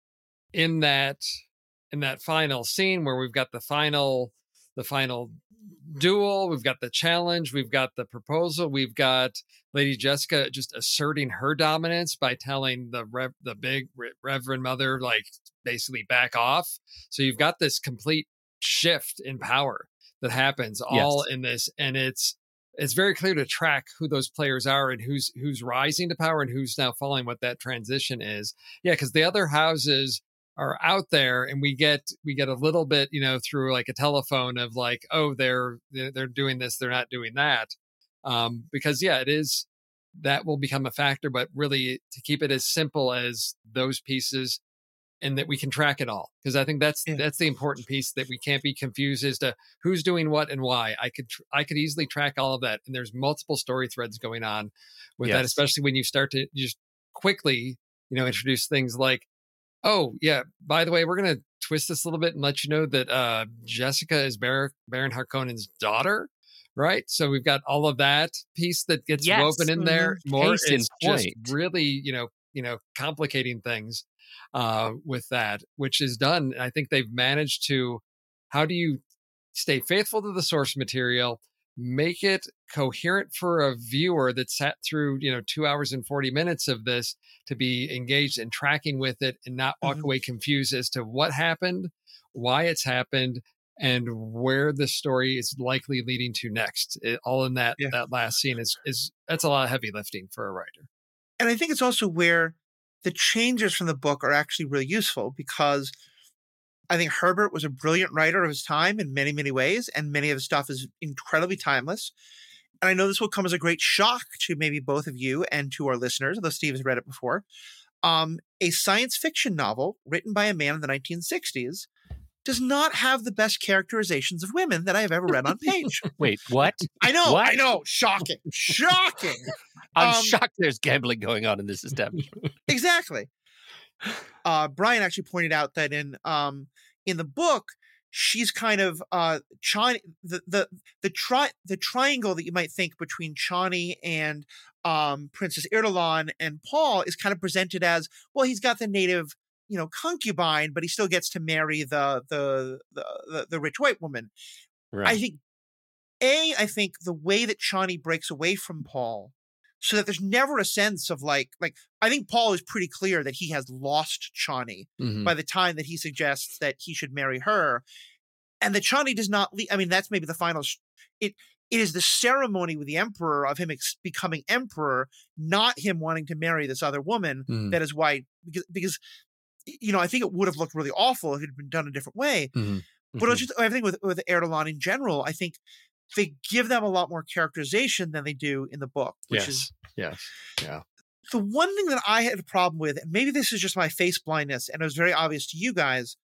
in that in that final scene where we've got the final the final duel, we've got the challenge, we've got the proposal, we've got Lady Jessica just asserting her dominance by telling the rev, the big Re- Reverend Mother, like, basically back off. So you've got this complete shift in power that happens all Yes. in this, and it's it's very clear to track who those players are and who's who's rising to power and who's now falling, what that transition is. Yeah, because the other houses are out there, and we get we get a little bit, you know, through like a telephone of like, oh, they're they're they're doing this, they're not doing that. Um, because yeah, it is, that will become a factor, but really to keep it as simple as those pieces, and that we can track it all, because I think that's Yeah. that's the important piece, that we can't be confused as to who's doing what and why. I could tr- I could easily track all of that, and there's multiple story threads going on with that, Yes. especially when you start to just quickly, you know, introduce things like, oh yeah, by the way, we're gonna twist this a little bit and let you know that uh, Jessica is Bar- Baron Harkonnen's daughter. Right. So we've got all of that piece that gets Yes. woven in there. Mhm. More, Case in it's just point. really, you know, you know, complicating things uh, with that, which is done. I think they've managed to, how do you stay faithful to the source material, make it coherent for a viewer that sat through, you know, two hours and forty minutes of this to be engaged and tracking with it and not walk Mhm. away confused as to what happened, why it's happened, and where the story is likely leading to next. It, all in that Yeah. that last scene is is that's a lot of heavy lifting for a writer. And I think it's also where the changes from the book are actually really useful, because I think Herbert was a brilliant writer of his time in many, many ways, and many of his stuff is incredibly timeless. And I know this will come as a great shock to maybe both of you and to our listeners, although Steve has read it before. Um, a science fiction novel written by a man in the nineteen sixties does not have the best characterizations of women that I have ever read on page. Wait, what? I know, What? I know. Shocking. Shocking. I'm Um, shocked there's gambling going on in this establishment. Exactly. Uh, Brian actually pointed out that in um, in the book, she's kind of uh, Chani, the the the tri- the triangle that you might think between Chani and um, Princess Irulan and Paul is kind of presented as, well, he's got the native, you know, concubine, but he still gets to marry the the the the, the rich white woman. Right. I think, A, I think the way that Chani breaks away from Paul, so that there's never a sense of like, like I think Paul is pretty clear that he has lost Chani Mhm. by the time that he suggests that he should marry her, and that Chani does not. Le- I mean, that's maybe the final. Sh- it it is the ceremony with the emperor of him ex- becoming emperor, not him wanting to marry this other woman. Mhm. That is why, because because you know, I think it would have looked really awful if it had been done a different way. Mhm. But it's just I think with with Erdogan in general, I think they give them a lot more characterization than they do in the book, which Yes. is Yes. Yeah. the one thing that I had a problem with. And maybe this is just my face blindness, and it was very obvious to you guys.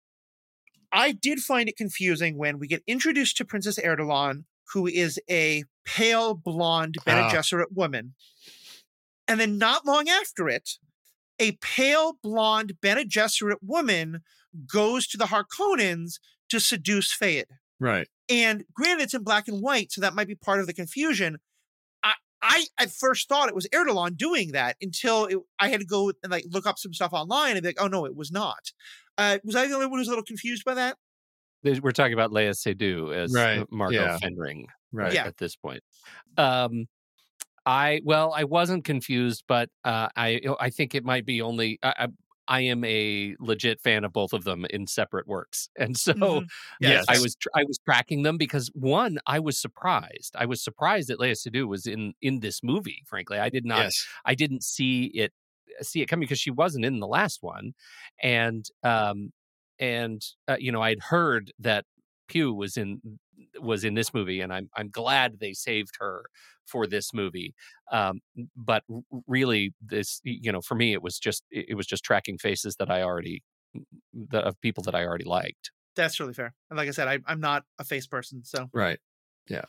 I did find it confusing when we get introduced to Princess Erdogan, who is a pale blonde Bene Ah. Gesserit woman, and then not long after it, a pale blonde Bene Gesserit woman goes to the Harkonnens to seduce Fade. Right. And granted, it's in black and white, so that might be part of the confusion. I, I at first thought it was Erdogan doing that until it, I had to go and like look up some stuff online and be like, oh no, it was not. Uh, was I the only one who was a little confused by that? There's- We're talking about Leia Seydoux as Right, Margot yeah. Fenring, Right. right, Yeah. at this point. Um, I well, I wasn't confused, but uh, I I think it might be only I, I I am a legit fan of both of them in separate works, and so Mhm. Yes. I was tr- I was tracking them because one, I was surprised. I was surprised that Leia Seydoux was in in this movie. Frankly, I did not. Yes. I didn't see it see it coming because she wasn't in the last one, and um and uh, you know, I'd heard that Pugh was in was in this movie, and I'm I'm glad they saved her for this movie. Um, but r- really, this you know, for me, it was just it it was just tracking faces that I already the, of people that I already liked. That's really fair. And like I said, I, I'm not a face person, so Right. Yeah.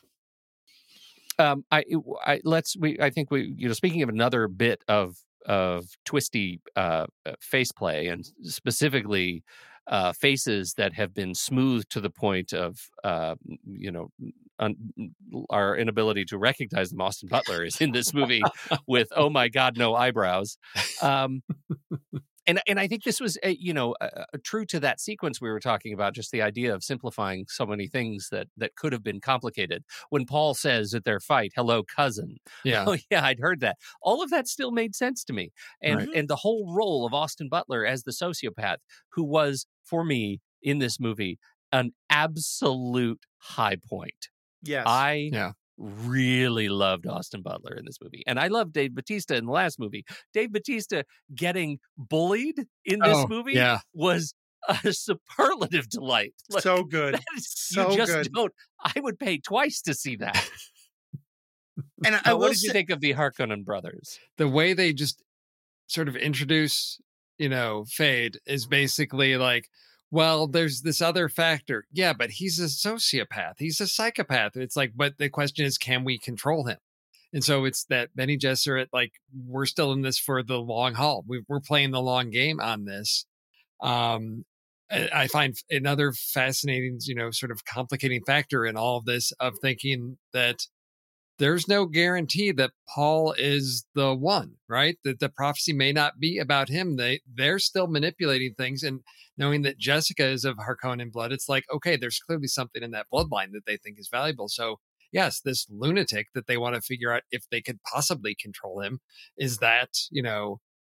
Um, I, I let's we I think we you know speaking of another bit of of twisty uh, uh, face play and specifically uh, faces that have been smoothed to the point of uh, you know un, our inability to recognize them. Austin Butler is in this movie with oh my god no eyebrows. Um, And and I think this was, uh, you know, uh, uh, true to that sequence we were talking about, just the idea of simplifying so many things that that could have been complicated. When Paul says at their fight, "Hello, cousin," Yeah. oh yeah, I'd heard that. All of that still made sense to me, and Right. and the whole role of Austin Butler as the sociopath, who was for me in this movie an absolute high point. yes. I Yeah. really loved Austin Butler in this movie. And I loved Dave Bautista in the last movie. Dave Bautista getting bullied in this Oh, movie yeah. was a superlative delight. Like, so good. that is- so you just good. don't. I would pay twice to see that. And I, I Now, will what did you say, think of the Harkonnen brothers? The way they just sort of introduce, you know, Fade is basically like, well, there's this other factor. Yeah, but he's a sociopath. He's a psychopath. It's like, but the question is, can we control him? And so it's that Bene Gesserit, like, we're still in this for the long haul. We, we're playing the long game on this. Um, I I find another fascinating, you know, sort of complicating factor in all of this of thinking that there's no guarantee that Paul is the one, right? That the prophecy may not be about him. They they're still manipulating things, and knowing that Jessica is of Harkonnen blood, it's like, okay, there's clearly something in that bloodline that they think is valuable. So yes, this lunatic that they want to figure out if they could possibly control him, is that, you know,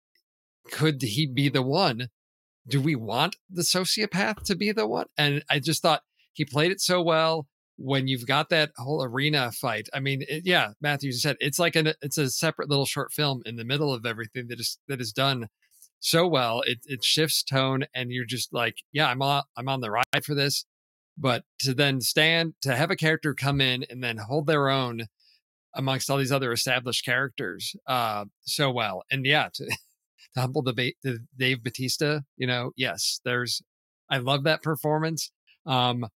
could he be the one? Do we want the sociopath to be the one? And I just thought he played it so well. When you've got that whole arena fight, I mean, it, yeah, Matthew said it's like an it's a separate little short film in the middle of everything that is that is done so well. It it shifts tone, and you're just like, yeah, I'm on I'm on the ride for this. But to then stand to have a character come in and then hold their own amongst all these other established characters uh, so well, and yeah, to, to humble the, ba- the Dave Bautista, you know, yes, there's I love that performance. Um,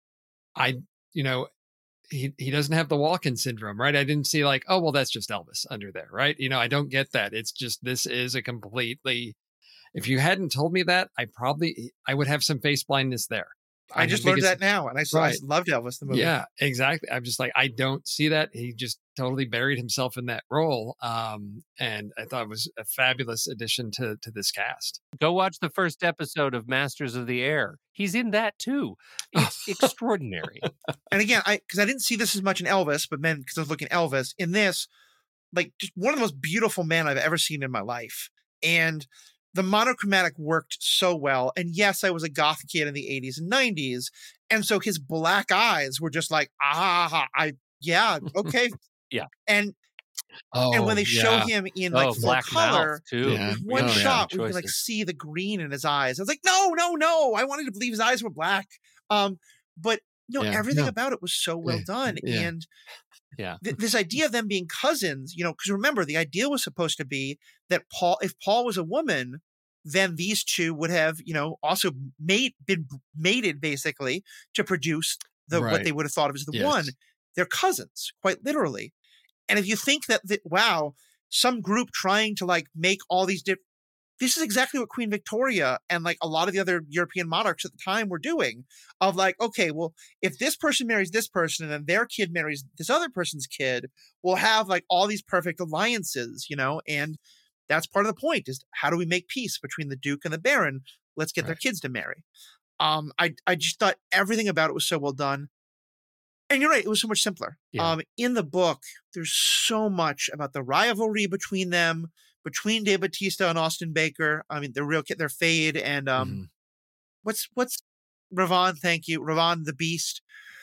I, you know, he, he doesn't have the Walken syndrome, right? I didn't see like, oh, well, that's just Elvis under there, right? You know, I don't get that. It's just, this is a completely, if you hadn't told me that, I probably, I would have some face blindness there. I just learned that now, and I saw right. I loved Elvis the movie. Yeah, exactly. I'm just like, I don't see that. He just totally buried himself in that role, um, and I thought it was a fabulous addition to to this cast. Go watch the first episode of Masters of the Air. He's in that too. It's extraordinary. And again, I because I didn't see this as much in Elvis, but then because I was looking at Elvis in this, like just one of the most beautiful men I've ever seen in my life, and the monochromatic worked so well. And yes, I was a goth kid in the eighties and nineties. And so his black eyes were just like, ah, I, yeah, okay. yeah. And, oh, and when they yeah. show him in like oh, full black color, too. Yeah. one oh, shot, yeah. we could like see the green in his eyes. I was like, no, no, no. I wanted to believe his eyes were black. Um, but no, Yeah. everything No. about it was so well Yeah. done. Yeah. And Yeah. th- this idea of them being cousins, you know, because remember, the idea was supposed to be that Paul, if Paul was a woman, then these two would have, you know, also made been mated basically to produce the what Right. they would have thought of as the Yes. one. They're cousins, quite literally. And if you think that, that wow, some group trying to like make all these different, this is exactly what Queen Victoria and like a lot of the other European monarchs at the time were doing. Of like, okay, well, if this person marries this person and then their kid marries this other person's kid, we'll have like all these perfect alliances, you know, and that's part of the point is how do we make peace between the Duke and the Baron? Let's get Right. their kids to marry. Um, I, I just thought everything about it was so well done. And you're right, it was so much simpler. Yeah. Um, in the book, there's so much about the rivalry between them, between Dave Bautista and Austin Baker. I mean, they're real kid, they're Fade and um, Mhm. what's what's Ravon? Thank you, Ravon the Beast.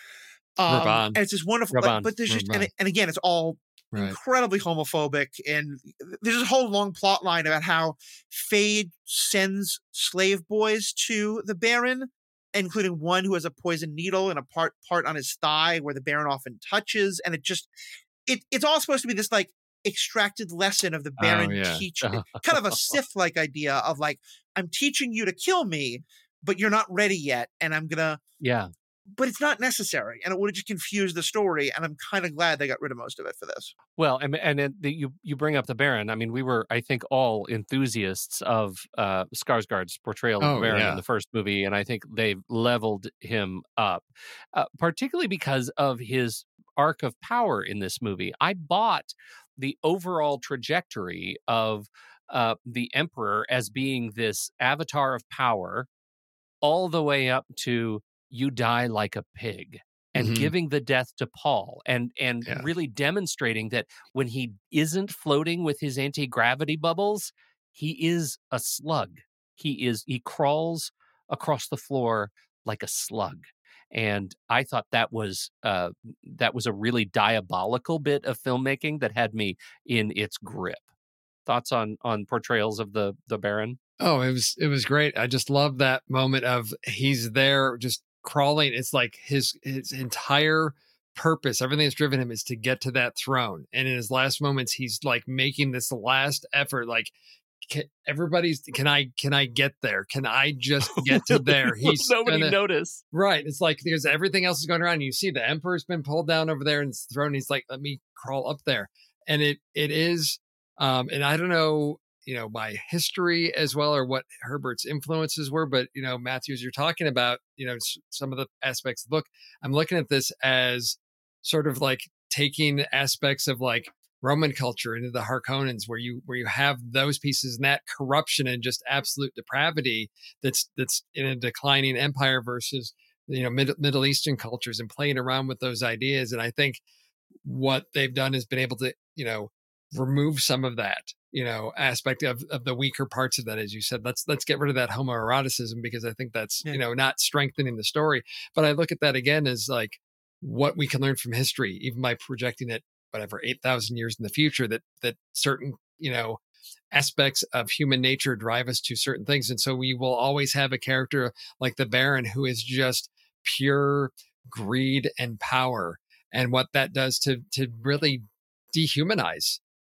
Um, Ravon. and it's just wonderful, Ravon. but, but there's just and, Ravon. and again, it's all Right. incredibly homophobic, and there's a whole long plot line about how Fade sends slave boys to the Baron, including one who has a poison needle and a part part on his thigh where the Baron often touches, and it just it it's all supposed to be this like extracted lesson of the Baron Oh, yeah. teaching, kind of a Sith like idea of like I'm teaching you to kill me, but you're not ready yet, and I'm gonna. Yeah. But it's not necessary, and it would have just confused the story. And I'm kind of glad they got rid of most of it for this. Well, and and it, the, you you bring up the Baron. I mean, we were, I think, all enthusiasts of uh, Skarsgård's portrayal of Oh, the Baron yeah. in the first movie, and I think they've leveled him up, uh, particularly because of his arc of power in this movie. I bought the overall trajectory of uh, the Emperor as being this avatar of power, all the way up to you die like a pig. And Mhm. giving the death to Paul, and and Yeah. really demonstrating that when he isn't floating with his anti-gravity bubbles, he is a slug. He is he crawls across the floor like a slug. And I thought that was uh, that was a really diabolical bit of filmmaking that had me in its grip. Thoughts on on portrayals of the the Baron? Oh, it was it was great. I just love that moment of he's there just crawling. It's like his his entire purpose, everything that's driven him is to get to that throne. And in his last moments, he's like making this last effort, like can, everybody's can I can I get there? Can I just get to there? He's nobody gonna, notice. right. It's like because everything else is going around. You see the Emperor's been pulled down over there in his throne. He's like, let me crawl up there. And it it is um and I don't know, you know, my history as well, or what Herbert's influences were. But, you know, Matthew, as you're talking about, you know, s- some of the aspects of the book, I'm looking at this as sort of like taking aspects of like Roman culture into the Harkonnens, where you, where you have those pieces and that corruption and just absolute depravity that's, that's in a declining empire versus, you know, Mid- Middle Eastern cultures, and playing around with those ideas. And I think what they've done has been able to, you know, remove some of that, you know, aspect of, of the weaker parts of that. As you said, let's, let's get rid of that homoeroticism, because I think that's, Yeah. you know, not strengthening the story. But I look at that again as like what we can learn from history, even by projecting it, whatever, eight thousand years in the future, that, that certain, you know, aspects of human nature drive us to certain things. And so we will always have a character like the Baron, who is just pure greed and power, and what that does to, to really dehumanize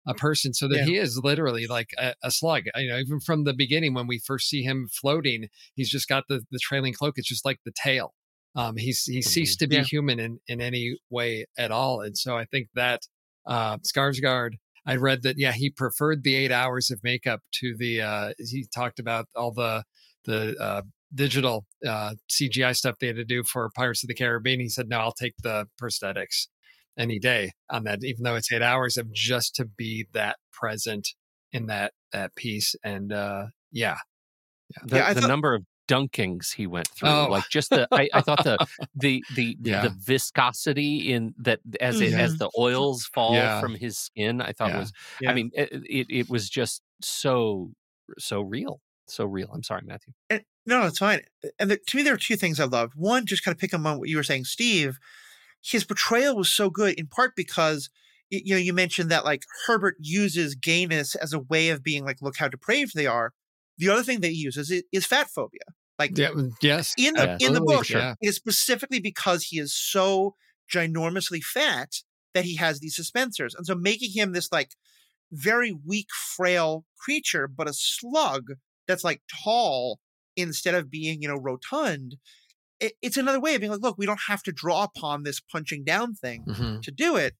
a person, so that Yeah. he is literally like a, a slug. You know, even from the beginning when we first see him floating, he's just got the the trailing cloak. It's just like the tail. Um, he's he ceased to be Yeah. human in in any way at all, and so I think that uh, Skarsgård. I read that yeah, he preferred the eight hours of makeup to the. Uh, he talked about all the the uh, digital uh, C G I stuff they had to do for Pirates of the Caribbean. He said, "No, I'll take the prosthetics any day on that, even though it's eight hours of just to be that present in that that piece." And uh, yeah, The, Yeah, I the thought- number of dunkings he went through, Oh. like just the, I, I thought the the the Yeah. the viscosity in that as it, as Mhm. the oils fall Yeah. from his skin, I thought Yeah. was, Yeah. I mean, it, it it was just so so real, so real. I'm sorry, Matthew. And, no, no, it's fine. And the, to me, there are two things I loved. One, just kind of pick up on what you were saying, Steve. His portrayal was so good, in part because y- you know you mentioned that like Herbert uses gayness as a way of being like, look how depraved they are. The other thing that he uses is, is fat phobia. Like yeah, yes, in the in the absolutely, book, yeah. it is specifically because he is so ginormously fat that he has these suspensors, and so making him this like very weak, frail creature, but a slug that's like tall instead of being, you know, rotund. It, it's another way of being like, look, we don't have to draw upon this punching down thing Mhm. to do it.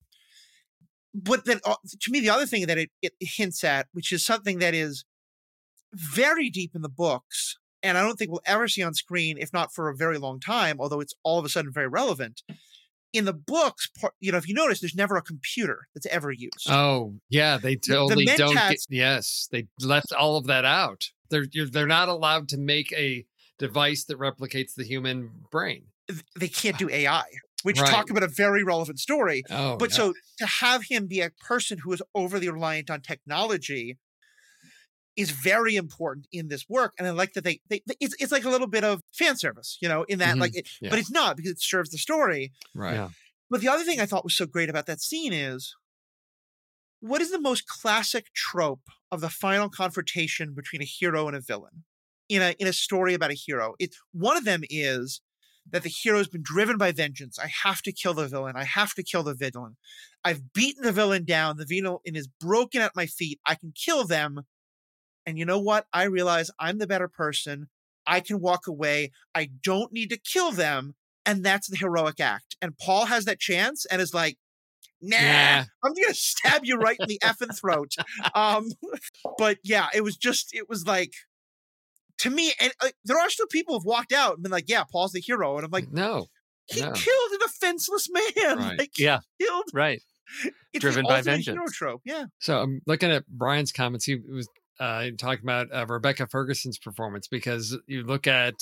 But then, uh, to me, the other thing that it, it hints at, which is something that is very deep in the books, and I don't think we'll ever see on screen, if not for a very long time, although it's all of a sudden very relevant. In the books, par- you know, if you notice, there's never a computer that's ever used. Oh yeah, they totally don't. Get, Mentats- yes, they left all of that out. They're you're, they're not allowed to make a device that replicates the human brain. They can't do A I, which Right. talk about a very relevant story. Oh, But yeah. so to have him be a person who is overly reliant on technology is very important in this work. And I like that they, they it's, it's like a little bit of fan service, you know, in that Mhm. like, it, Yeah. but it's not because it serves the story. right. Yeah. But the other thing I thought was so great about that scene is, what is the most classic trope of the final confrontation between a hero and a villain in a in a story about a hero? It one of them is that the hero's been driven by vengeance. I have to kill the villain. I have to kill the villain. I've beaten the villain down. The villain is broken at my feet. I can kill them. And you know what? I realize I'm the better person. I can walk away. I don't need to kill them. And that's the heroic act. And Paul has that chance and is like, nah, Nah. I'm going to stab you right in the effing throat. Um, but yeah, it was just, it was like, to me, and uh, there are still people who've walked out and been like, yeah, Paul's the hero. And I'm like, No. he no. killed a defenseless man. Right. Like, Yeah. he killed. Right. It's Driven the by ultimate hero vengeance. trope. Yeah. So I'm looking at Brian's comments. He was uh, talking about uh, Rebecca Ferguson's performance, because you look at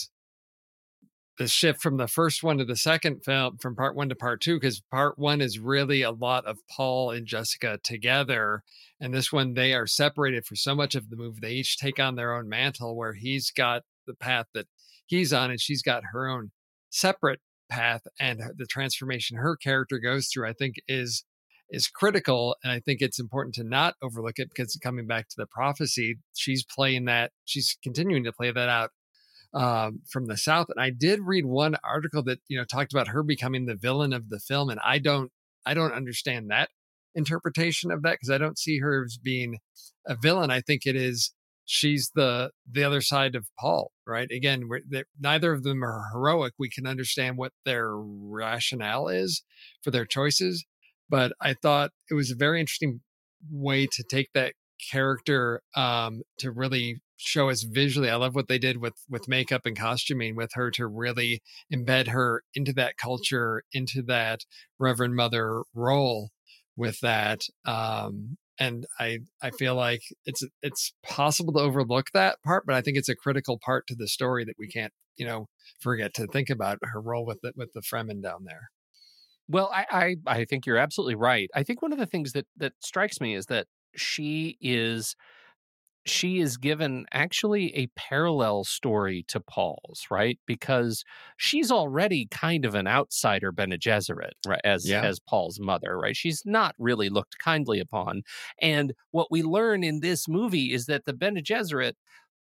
the shift from the first one to the second film, from part one to part two, because part one is really a lot of Paul and Jessica together. And this one, they are separated for so much of the movie. They each take on their own mantle, where he's got the path that he's on and she's got her own separate path. And the transformation her character goes through, I think, is is critical. And I think it's important to not overlook it, because coming back to the prophecy, she's playing that, she's continuing to play that out um, from the South. And I did read one article that, you know, talked about her becoming the villain of the film. And I don't, I don't understand that interpretation of that, because I don't see her as being a villain. I think it is, she's the, the other side of Paul, right? Again, we're, neither of them are heroic. We can understand what their rationale is for their choices. But I thought it was a very interesting way to take that character um, to really show us visually. I love what they did with with makeup and costuming with her, to really embed her into that culture, into that Reverend Mother role with that. Um, and I I feel like it's it's possible to overlook that part, but I think it's a critical part to the story that we can't, you know, forget to think about her role with the, with the Fremen down there. Well, I, I I think you're absolutely right. I think one of the things that that strikes me is that she is she is given actually a parallel story to Paul's, right? Because she's already kind of an outsider Bene Gesserit, right? As Yeah. as Paul's mother, right? She's not really looked kindly upon. And what we learn in this movie is that the Bene Gesserit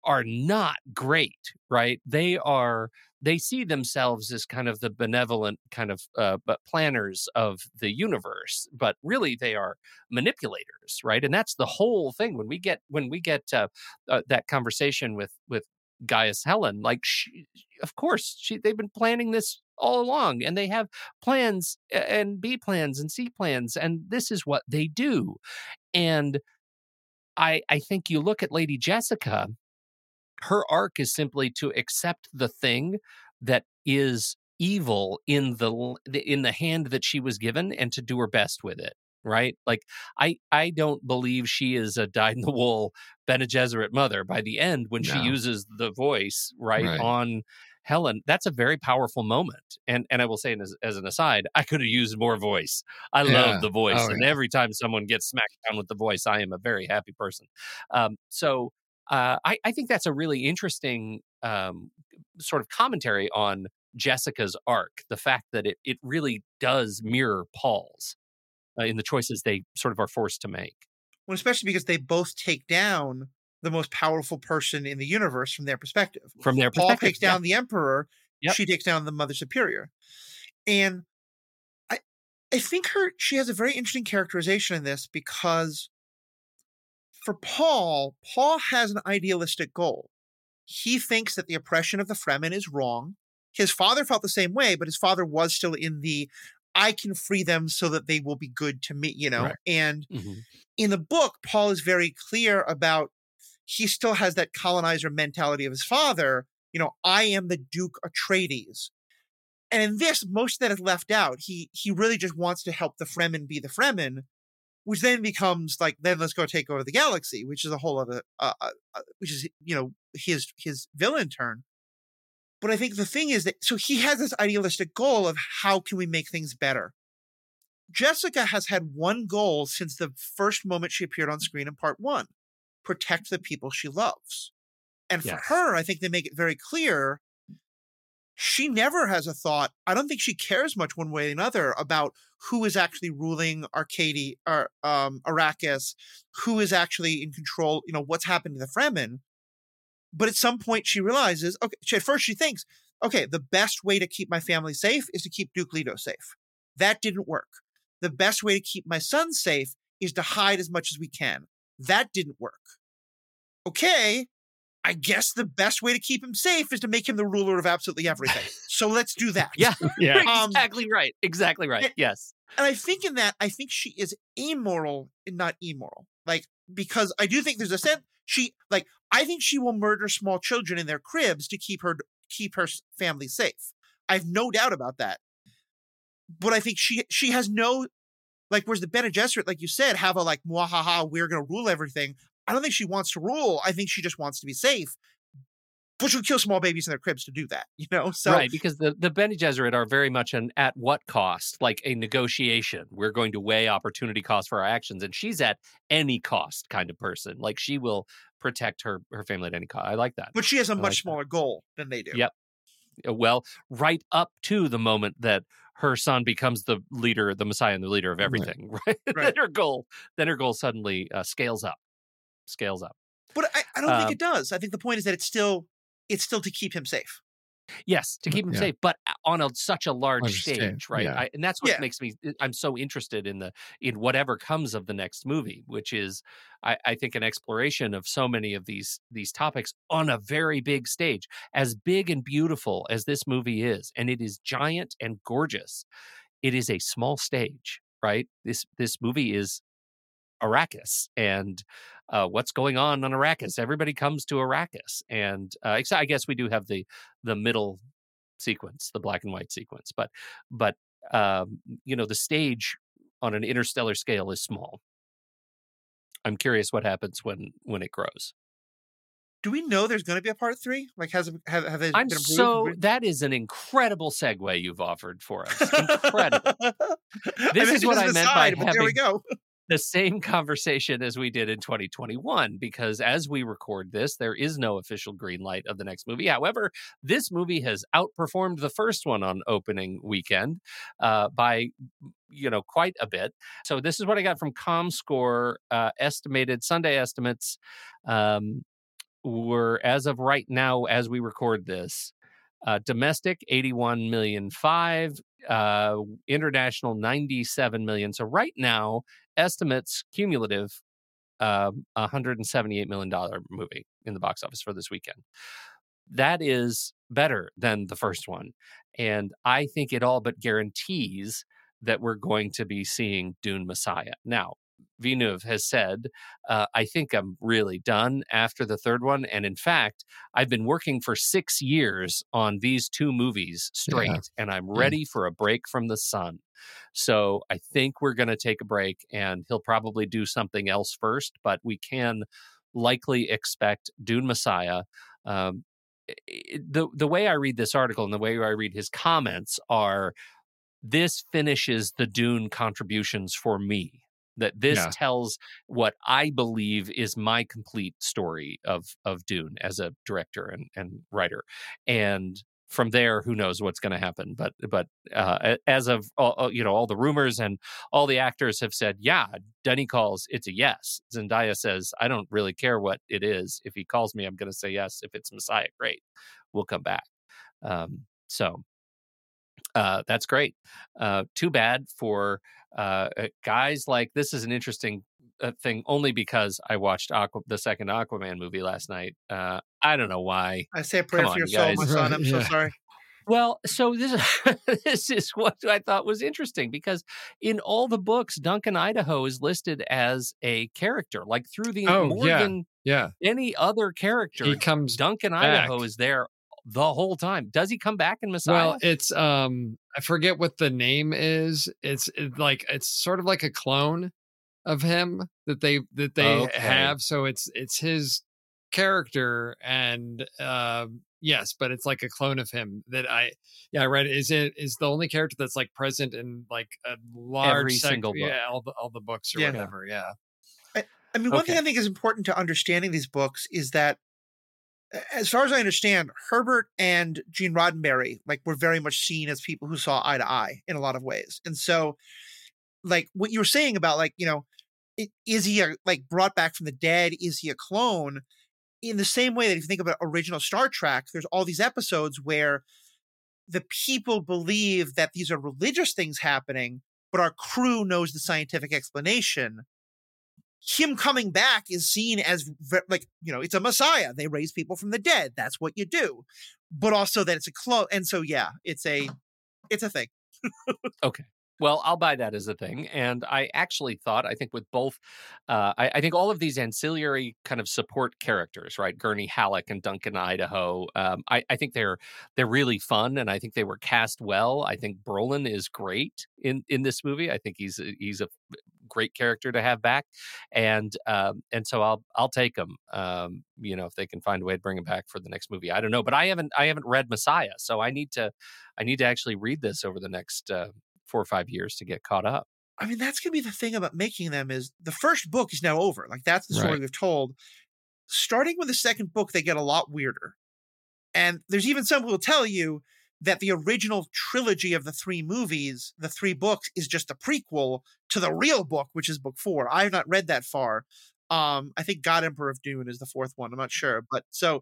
are not great, right? They are they see themselves as kind of the benevolent kind of uh, but planners of the universe, but really they are manipulators, right? And that's the whole thing. When we get when we get uh, uh, that conversation with with Gaius Helen, like she, of course, she they've been planning this all along, and they have plans and B plans and C plans, and this is what they do. And I I think you look at Lady Jessica, her arc is simply to accept the thing that is evil in the in the hand that she was given and to do her best with it, right? Like I I don't believe she is a dyed-in-the-wool Bene Gesserit mother. By the end, when no. she uses the voice right, right on Helen, that's a very powerful moment. And and I will say as, as an aside, I could have used more voice. I yeah. love the voice. Oh, and yeah. every time someone gets smacked down with the voice, I am a very happy person. Um, so uh, I, I think that's a really interesting um, sort of commentary on Jessica's arc. The fact that it, it really does mirror Paul's uh, in the choices they sort of are forced to make. Well, especially because they both take down the most powerful person in the universe from their perspective. From their Paul perspective, takes down yeah. the Emperor. Yep. She takes down the Mother Superior. And I I think her she has a very interesting characterization in this because for Paul, Paul has an idealistic goal. He thinks that the oppression of the Fremen is wrong. His father felt the same way, but his father was still in the I can free them so that they will be good to me, you know? Right. And mm-hmm. in the book, Paul is very clear about he still has that colonizer mentality of his father. You know, I am the Duke Atreides. And in this, most of that is left out. He he really just wants to help the Fremen be the Fremen, which then becomes like, then let's go take over the galaxy, which is a whole other, uh, uh, which is, you know, his his villain turn. But I think the thing is that, so he has this idealistic goal of how can we make things better? Jessica has had one goal since the first moment she appeared on screen in part one, protect the people she loves. And for yes. her, I think they make it very clear she never has a thought. I don't think she cares much one way or another about who is actually ruling Arcady or um, Arrakis, who is actually in control, you know, what's happening to the Fremen. But at some point she realizes, okay, she, at first she thinks, okay, the best way to keep my family safe is to keep Duke Leto safe. That didn't work. The best way to keep my son safe is to hide as much as we can. That didn't work. Okay, I guess the best way to keep him safe is to make him the ruler of absolutely everything. So let's do that. Yeah, yeah. Um, exactly right. Exactly right. And, yes. And I think in that, I think she is amoral and not immoral. Like, because I do think there's a sense she, like, I think she will murder small children in their cribs to keep her keep her family safe. I have no doubt about that. But I think she she has no, like, whereas the Bene Gesserit, like you said, have a like, mwahaha, we're going to rule everything. I don't think she wants to rule. I think she just wants to be safe. But she'll kill small babies in their cribs to do that, you know? So, right, because the, the Bene Gesserit are very much an at what cost, like a negotiation. We're going to weigh opportunity cost for our actions. And she's at any cost kind of person. Like she will protect her, her family at any cost. I like that. But she has a I much like smaller that. goal than they do. Yep. Well, right up to the moment that her son becomes the leader, the Messiah and the leader of everything, right? right? Right. then her goal, then her goal suddenly uh, scales up, scales up. But I, I don't Um, think it does. I think the point is that it's still it's still to keep him safe. Yes, to keep him Yeah. safe, but on a, such a large Large stage, stage, right? yeah. I, and that's what Yeah. makes me. I'm so interested in the in whatever comes of the next movie, which is, I, I think, an exploration of so many of these these topics on a very big stage, as big and beautiful as this movie is, and it is giant and gorgeous. It is a small stage, right? This this movie is Arrakis, and uh, what's going on on Arrakis? Everybody comes to Arrakis, and uh, except I guess we do have the the middle sequence, the black and white sequence, but but um, you know, the stage on an interstellar scale is small. I'm curious what happens when when it grows. Do we know there's going to be a part three? Like, has it, have, have they I'm been approved? so that is an incredible segue you've offered for us. Incredible. This I is mean, what it's I an meant by aside, but there we having go. the same conversation as we did in twenty twenty-one, because as we record this, there is no official green light of the next movie. However, this movie has outperformed the first one on opening weekend uh, by, you know, quite a bit. So this is what I got from ComScore, uh, estimated Sunday estimates. Um, were, as of right now, as we record this, uh, domestic eighty-one million five, uh, international ninety-seven million. So right now, estimates cumulative, uh, one hundred seventy-eight million dollars movie in the box office for this weekend. That is better than the first one. And I think it all but guarantees that we're going to be seeing Dune Messiah. Now, Villeneuve has said, uh, I think I'm really done after the third one. And in fact, I've been working for six years on these two movies straight, yeah. and I'm ready yeah. for a break from the sun. So I think we're going to take a break, and he'll probably do something else first, but we can likely expect Dune Messiah. Um, the the way I read this article and the way I read his comments are, this finishes the Dune contributions for me. That this yeah. tells what I believe is my complete story of of Dune as a director and, and writer. And from there, who knows what's going to happen? But but uh, as of all, you know, all the rumors and all the actors have said, yeah, Denny calls, it's a yes. Zendaya says, I don't really care what it is. If he calls me, I'm going to say yes. If it's Messiah, great, we'll come back. Um, so. Uh, that's great. Uh, too bad for uh, guys like, this is an interesting uh, thing only because I watched Aqua, the second Aquaman movie last night. Uh, I don't know why. I say a prayer Come for on, your soul, guys. my son. I'm Yeah. so sorry. Well, so this is, this is what I thought was interesting, because in all the books, Duncan Idaho is listed as a character, like through the oh, Morgan, yeah, yeah. any other character. He comes Duncan back. Idaho is there the whole time. Does he come back in Messiah? Well, it's um I forget what the name is. It's it, like it's sort of like a clone of him that they that they Okay. have. So it's it's his character, and uh, yes, but it's like a clone of him that I yeah I read. Is it is the only character that's like present in like a large Every sec- single book. yeah all the all the books or Yeah. whatever. Yeah. I, I mean, one Okay. thing I think is important to understanding these books is that, as far as I understand, Herbert and Gene Roddenberry like were very much seen as people who saw eye to eye in a lot of ways. And so, like what you were saying about, like, you know, it, is he a, like brought back from the dead? Is he a clone? In the same way that if you think about original Star Trek, there's all these episodes where the people believe that these are religious things happening, but our crew knows the scientific explanation. Him coming back is seen as ve- like, you know, it's a Messiah. They raise people from the dead. That's what you do. But also that it's a clone. And so, yeah, it's a, it's a thing. Okay. Well, I'll buy that as a thing. And I actually thought, I think with both, uh, I, I think all of these ancillary kind of support characters, right? Gurney Halleck and Duncan Idaho. Um, I, I think they're they're really fun, and I think they were cast well. I think Brolin is great in, in this movie. I think he's a, he's a great character to have back, and um, and so I'll I'll take him. Um, you know, if they can find a way to bring him back for the next movie, I don't know. But I haven't I haven't read Messiah, so I need to I need to actually read this over the next Uh, four or five years to get caught up. I mean, that's going to be the thing about making them is the first book is now over. Like, that's the story Right. we've told. Starting with the second book, they get a lot weirder. And there's even some who will tell you that the original trilogy of the three movies, the three books, is just a prequel to the real book, which is book four. I have not read that far. Um, I think God Emperor of Dune is the fourth one. I'm not sure. But so,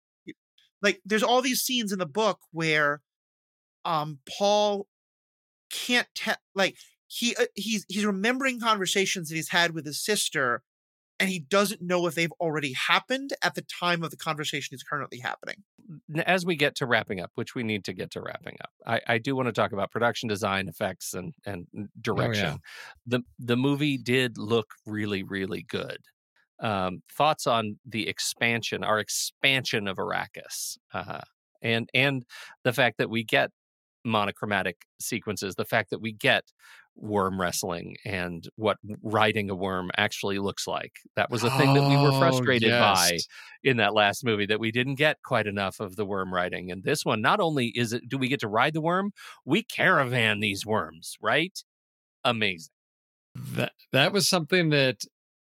like, there's all these scenes in the book where um, Paul can't tell, like, he uh, he's he's remembering conversations that he's had with his sister, and he doesn't know if they've already happened at the time of the conversation is currently happening. As we get to wrapping up, which we need to get to wrapping up, I, I do want to talk about production design, effects, and and direction. Oh, yeah. The the movie did look really, really good. Um, thoughts on the expansion, our expansion of Arrakis, uh, and and the fact that we get monochromatic sequences, the fact that we get worm wrestling and what riding a worm actually looks like. That was a thing that we were Oh, frustrated yes. by in that last movie, that we didn't get quite enough of the worm riding. And this one, not only is it do we get to ride the worm, we caravan these worms, right? Amazing. That that was something that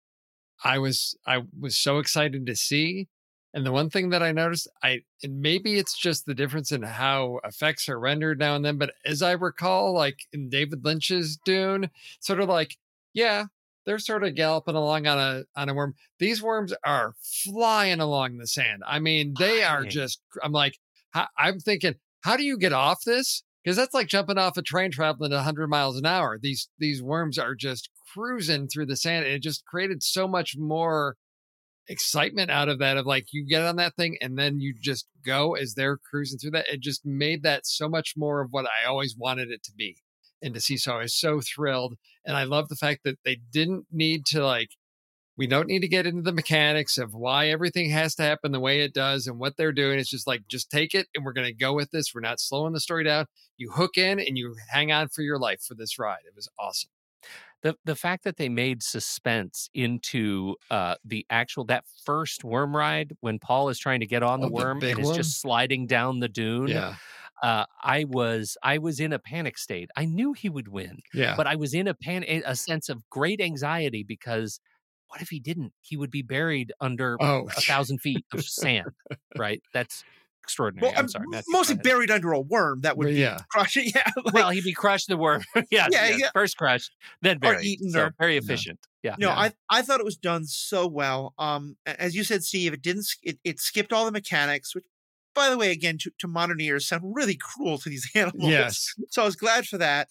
I was I was so excited to see. And the one thing that I noticed, I and maybe it's just the difference in how effects are rendered now and then, but as I recall, like in David Lynch's Dune, sort of like, yeah, they're sort of galloping along on a on a worm. These worms are flying along the sand. I mean, they are just. I'm like, I'm thinking, how do you get off this? Because that's like jumping off a train traveling at one hundred miles an hour. These these worms are just cruising through the sand. It just created so much more excitement out of that. Of like, you get on that thing and then you just go as they're cruising through that. It just made that so much more of what I always wanted it to be. And to see, so I was so thrilled. And I love the fact that they didn't need to like, we don't need to get into the mechanics of why everything has to happen the way it does and what they're doing. It's just like, just take it and we're going to go with this. We're not slowing the story down. You hook in and you hang on for your life for this ride. It was awesome. The the fact that they made suspense into uh, the actual, that first worm ride when Paul is trying to get on the Oh, the worm big and is one? just sliding down the dune. Yeah. Uh, I was I was in a panic state. I knew he would win, Yeah. but I was in a pan a sense of great anxiety because what if he didn't? He would be buried under Oh. a thousand feet of sand, right? That's extraordinary. Well, I'm I'm sorry, Matthew, mostly go ahead. buried under a worm that would Well, be yeah. crushing. Yeah, like, Well, he'd be crushed the worm. yeah, Yeah, yeah, yeah. First crushed, then buried. eaten so or- very efficient. Yeah. no, Yeah. I I thought it was done so well. Um, a- as you said, Steve, it didn't. sk- It, it skipped all the mechanics, which, by the way, again to, to modern ears, sound really cruel to these animals. Yes. So I was glad for that.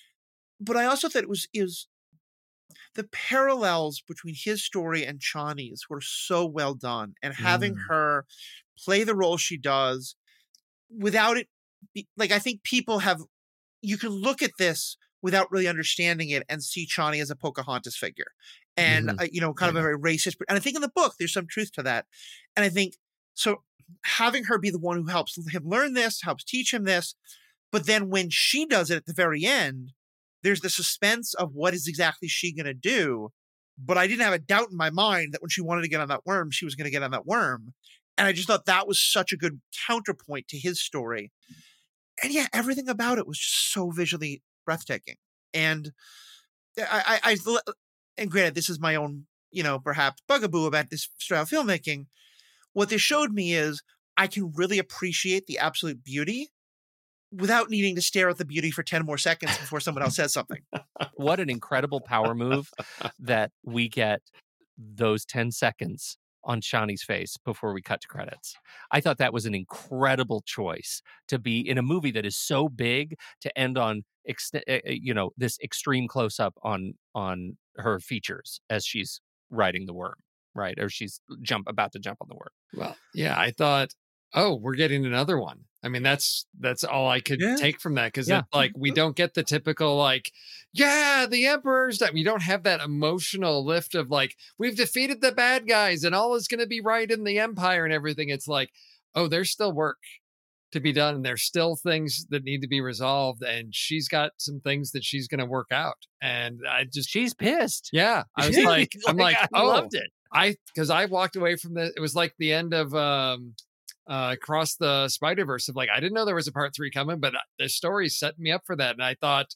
But I also thought it was is the parallels between his story and Chani's were so well done, and having Mm. her play the role she does without it, be, like I think people have, you can look at this without really understanding it and see Chani as a Pocahontas figure, and Mhm. uh, you know, kind of a very racist. And I think in the book there's some truth to that, and I think so. Having her be the one who helps him learn this, helps teach him this, but then when she does it at the very end, there's the suspense of what is exactly she going to do. But I didn't have a doubt in my mind that when she wanted to get on that worm, she was going to get on that worm. And I just thought that was such a good counterpoint to his story. And yeah, everything about it was just so visually breathtaking. And I, I, I and granted, this is my own, you know, perhaps bugaboo about this style of filmmaking. What this showed me is I can really appreciate the absolute beauty without needing to stare at the beauty for ten more seconds before someone else says something. What an incredible power move that we get those ten seconds on Shawnee's face before we cut to credits. I thought that was an incredible choice to be in a movie that is so big to end on, ex- uh, you know, this extreme close up on on her features as she's riding the worm, right? Or she's jump about to jump on the worm. Well, yeah, I thought, oh, we're getting another one. I mean, that's that's all I could Yeah. take from that because Yeah. like we don't get the typical like, yeah, the Emperor's that we don't have that emotional lift of like we've defeated the bad guys and all is going to be right in the Empire and everything. It's like, oh, there's still work to be done and there's still things that need to be resolved and she's got some things that she's going to work out. And I just, She's pissed. yeah, I was She's like, I'm like, I oh, loved it. I because I walked away from the it was like the end of um uh Across the Spider-Verse of like I didn't know there was a part three coming, but the story set me up for that. And I thought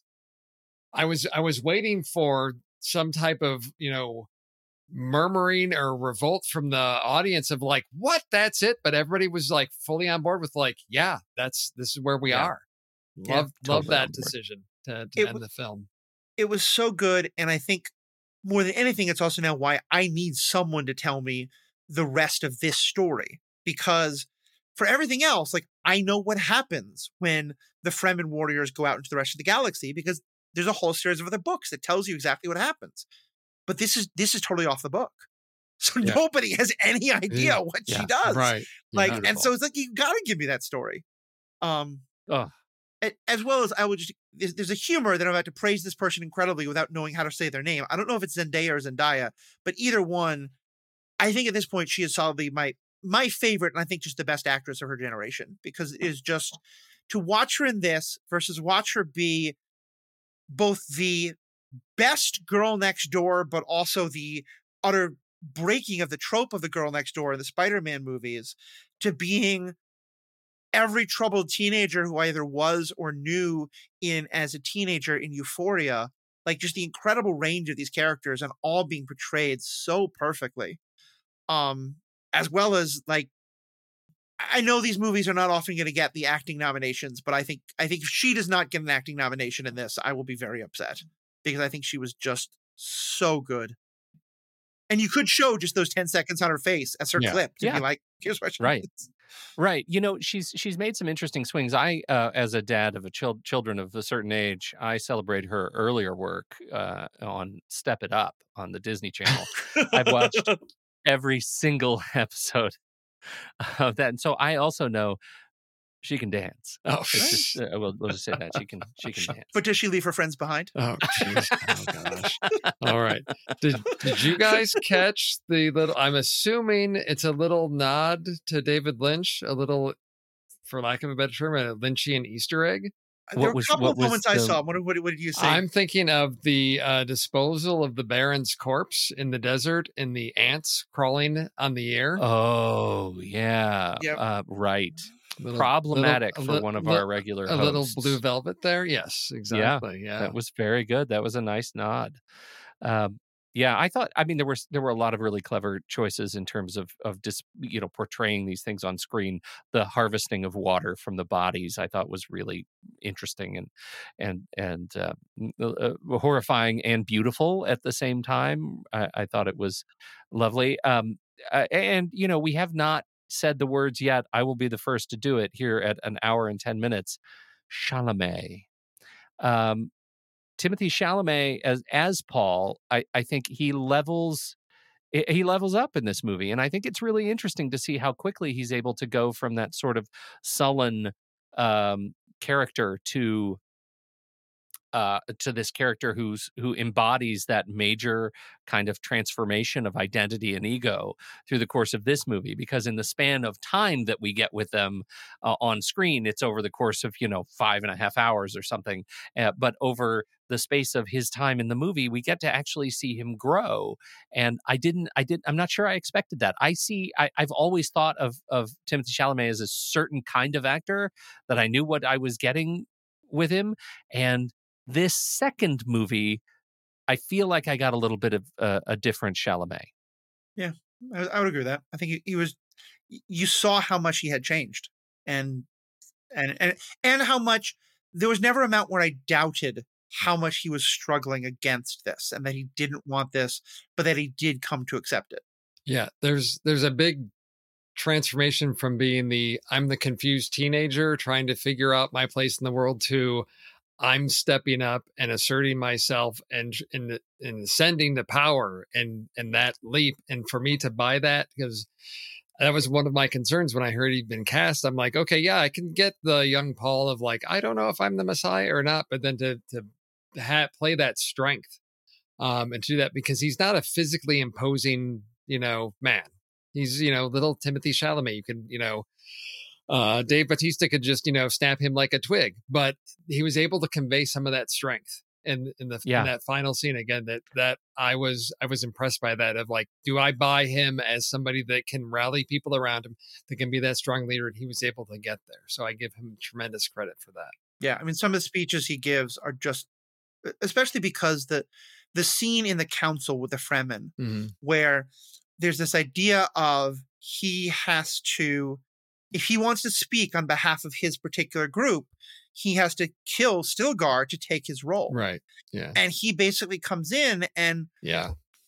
I was I was waiting for some type of, you know, murmuring or revolt from the audience of like, what, that's it. But everybody was like fully on board with like, yeah, that's this is where we Yeah. are. Yeah, Love love totally on that board. decision to, to It end w- the film. It was so good. And I think more than anything, it's also now why I need someone to tell me the rest of this story. Because for everything else, like I know what happens when the Fremen warriors go out into the rest of the galaxy because there's a whole series of other books that tells you exactly what happens. But this is this is totally off the book. So Yeah. nobody has any idea what Yeah. she does. Right. Like, Yeah. and so it's like you gotta give me that story. Um Ugh. a- as well as I would just there's, there's a humor that I'm about to praise this person incredibly without knowing how to say their name. I don't know if it's Zendaya or Zendaya, but either one, I think at this point she is solidly my my favorite, and I think just the best actress of her generation because it is just to watch her in this versus watch her be both the best girl next door, but also the utter breaking of the trope of the girl next door in the Spider-Man movies to being every troubled teenager who either was or knew in as a teenager in Euphoria, like just the incredible range of these characters and all being portrayed so perfectly. Um, as well as like, I know these movies are not often going to get the acting nominations, but I think, I think if she does not get an acting nomination in this, I will be very upset because I think she was just so good. And you could show just those ten seconds on her face as her Yeah. clip to Yeah. be like, here's what she Right. is. Right. You know, she's she's made some interesting swings. I, uh, as a dad of a chil- children of a certain age, I celebrate her earlier work uh, on Step It Up on the Disney Channel. I've watched every single episode of that, and so I also know she can dance. Oh, It's just, uh, we'll, we'll just say that she can she can dance. But does she leave her friends behind? Oh, jeez. Oh, gosh. All right. Did Did you guys catch the little? I'm assuming it's a little nod to David Lynch, a little, for lack of a better term, a Lynchian Easter egg. There were a couple of moments I saw. What, what, what did you say? I'm thinking of the uh, disposal of the Baron's corpse in the desert and the ants crawling on the air. Oh yeah, Yep. uh, right. Little- Problematic little- a for one of little- our regular a hosts. little blue velvet there. Yes, exactly. Yeah, That was very good. That was a nice nod. Um, yeah, I thought. I mean, there were there were a lot of really clever choices in terms of of just you know portraying these things on screen. The harvesting of water from the bodies, I thought, was really interesting and and and uh, uh, horrifying and beautiful at the same time. I, I thought it was lovely. Um, uh, and you know, we have not said the words yet. I will be the first to do it here at an hour and ten minutes. Chalamet. Um, Timothy Chalamet as as Paul, I, I think he levels he levels up in this movie, and I think it's really interesting to see how quickly he's able to go from that sort of sullen um, character to uh, to this character who's who embodies that major kind of transformation of identity and ego through the course of this movie. Because in the span of time that we get with them uh, on screen, it's over the course of you know five and a half hours or something. Uh, but over the space of his time in the movie, we get to actually see him grow. And I didn't, I did, I'm not sure I expected that. I see, I, I've always thought of of Timothy Chalamet as a certain kind of actor that I knew what I was getting with him, and this second movie, I feel like I got a little bit of uh, a different Chalamet. Yeah, I, I would agree with that. I think he, he was. You saw how much he had changed, and and and and how much there was never a amount where I doubted how much he was struggling against this, and that he didn't want this, but that he did come to accept it. Yeah, there's there's a big transformation from being the I'm the confused teenager trying to figure out my place in the world to I'm stepping up and asserting myself and and and ascending to power and and that leap. And for me to buy that, because that was one of my concerns when I heard he'd been cast. I'm like, okay, yeah, I can get the young Paul of like, I don't know if I'm the Messiah or not, but then to to ha- play that strength um, and to do that, because he's not a physically imposing, you know, man. He's, you know, little Timothy Chalamet. You can, you know, uh, Dave Bautista could just, you know, snap him like a twig, but he was able to convey some of that strength in, in the, Yeah. in that final scene again, that, that I was, I was impressed by that of like, do I buy him as somebody that can rally people around him, that can be that strong leader? And he was able to get there. So I give him tremendous credit for that. Yeah, I mean, some of the speeches he gives are just, especially because the the scene in the council with the Fremen, Mm-hmm. where there's this idea of he has to, if he wants to speak on behalf of his particular group, he has to kill Stilgar to take his role. Right. Yeah. And he basically comes in, and Yeah.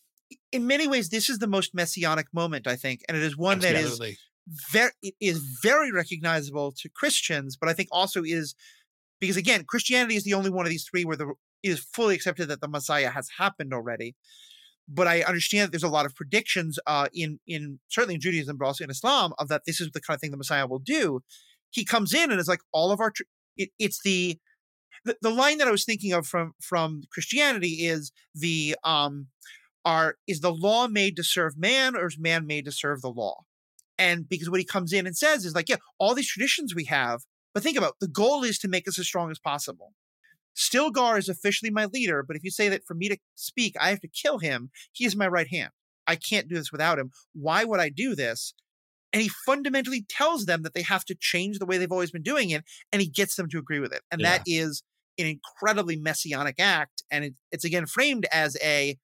in many ways, this is the most messianic moment, I think. And it is one that is Absolutely. very, it is very recognizable to Christians, but I think also is, because again, Christianity is the only one of these three where the it is fully accepted that the Messiah has happened already. But I understand that there's a lot of predictions uh, in in certainly in Judaism, but also in Islam, of that this is the kind of thing the Messiah will do. He comes in and is like all of our. Tr- it, it's the, the the line that I was thinking of from from Christianity is the um, are is the law made to serve man, or is man made to serve the law? And because what he comes in and says is like, yeah, all these traditions we have, but think about it, the goal is to make us as strong as possible. Stilgar is officially my leader, but if you say that for me to speak, I have to kill him, he is my right hand. I can't do this without him. Why would I do this? And he fundamentally tells them that they have to change the way they've always been doing it, and he gets them to agree with it. And Yeah. that is an incredibly messianic act. And it, it's again framed as a,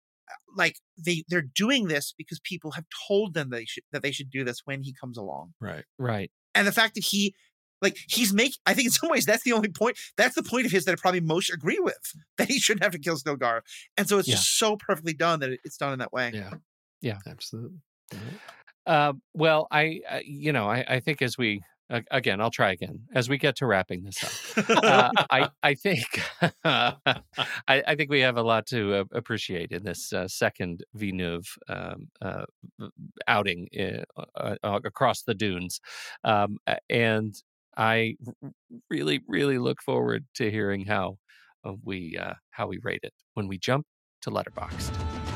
like they, they're doing this because people have told them that they should, that they should do this when he comes along. Right. Right. And the fact that he Like he's making, I think in some ways that's the only point. That's the point of his that I probably most agree with, that he shouldn't have to kill Stilgar. And so it's Yeah. just so perfectly done that it- it's done in that way. Yeah. Yeah. Absolutely. Uh, well, I, uh, you know, I, I think as we, uh, again, I'll try again as we get to wrapping this up. uh, I, I think, I, I think we have a lot to uh, appreciate in this uh, second Villeneuve um, uh, outing uh, uh, uh, across the dunes, um, and I r- really, really look forward to hearing how uh, we uh, how we rate it when we jump to Letterboxd.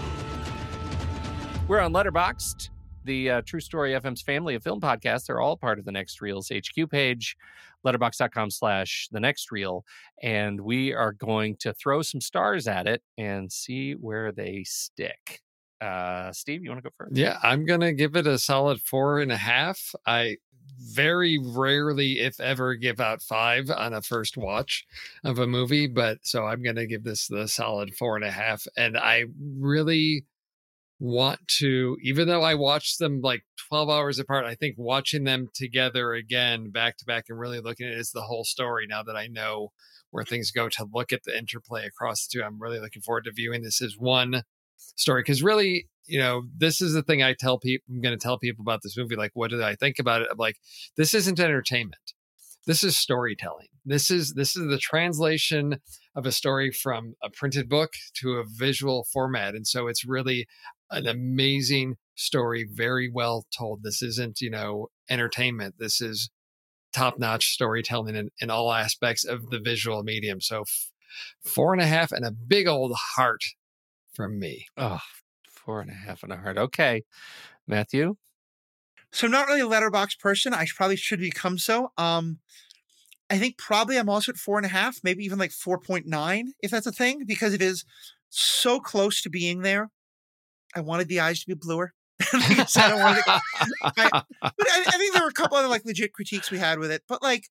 We're on Letterboxd. The uh, True Story F M's family of film podcasts are all part of the Next Reel's H Q page, letterbox.com slash the next reel. And we are going to throw some stars at it and see where they stick. Uh, Steve, you want to go first? Yeah, I'm going to give it a solid four and a half. I very rarely, if ever, give out five on a first watch of a movie. But so I'm going to give this the solid four and a half. And I really want to, even though I watched them like twelve hours apart, I think watching them together again, back to back, and really looking at it as the whole story now that I know where things go, to look at the interplay across the two, I'm really looking forward to viewing this as one story. Because really, you know, this is the thing I tell people, I'm going to tell people about this movie. Like, what do I think about it? I'm like, this isn't entertainment. This is storytelling. This is this is the translation of a story from a printed book to a visual format. And so it's really an amazing story, very well told. This isn't, you know, entertainment. This is top-notch storytelling in, in all aspects of the visual medium. So f- four and a half and a big old heart from me. Oh, four and a half and a heart. Okay. Matthew? So I'm not really a letterbox person. I probably should become so. Um, I think probably I'm also at four and a half, maybe even like four point nine, if that's a thing, because it is so close to being there. I wanted the eyes to be bluer. I said I wanted to, I, but I, I think there were a couple other like legit critiques we had with it. But like,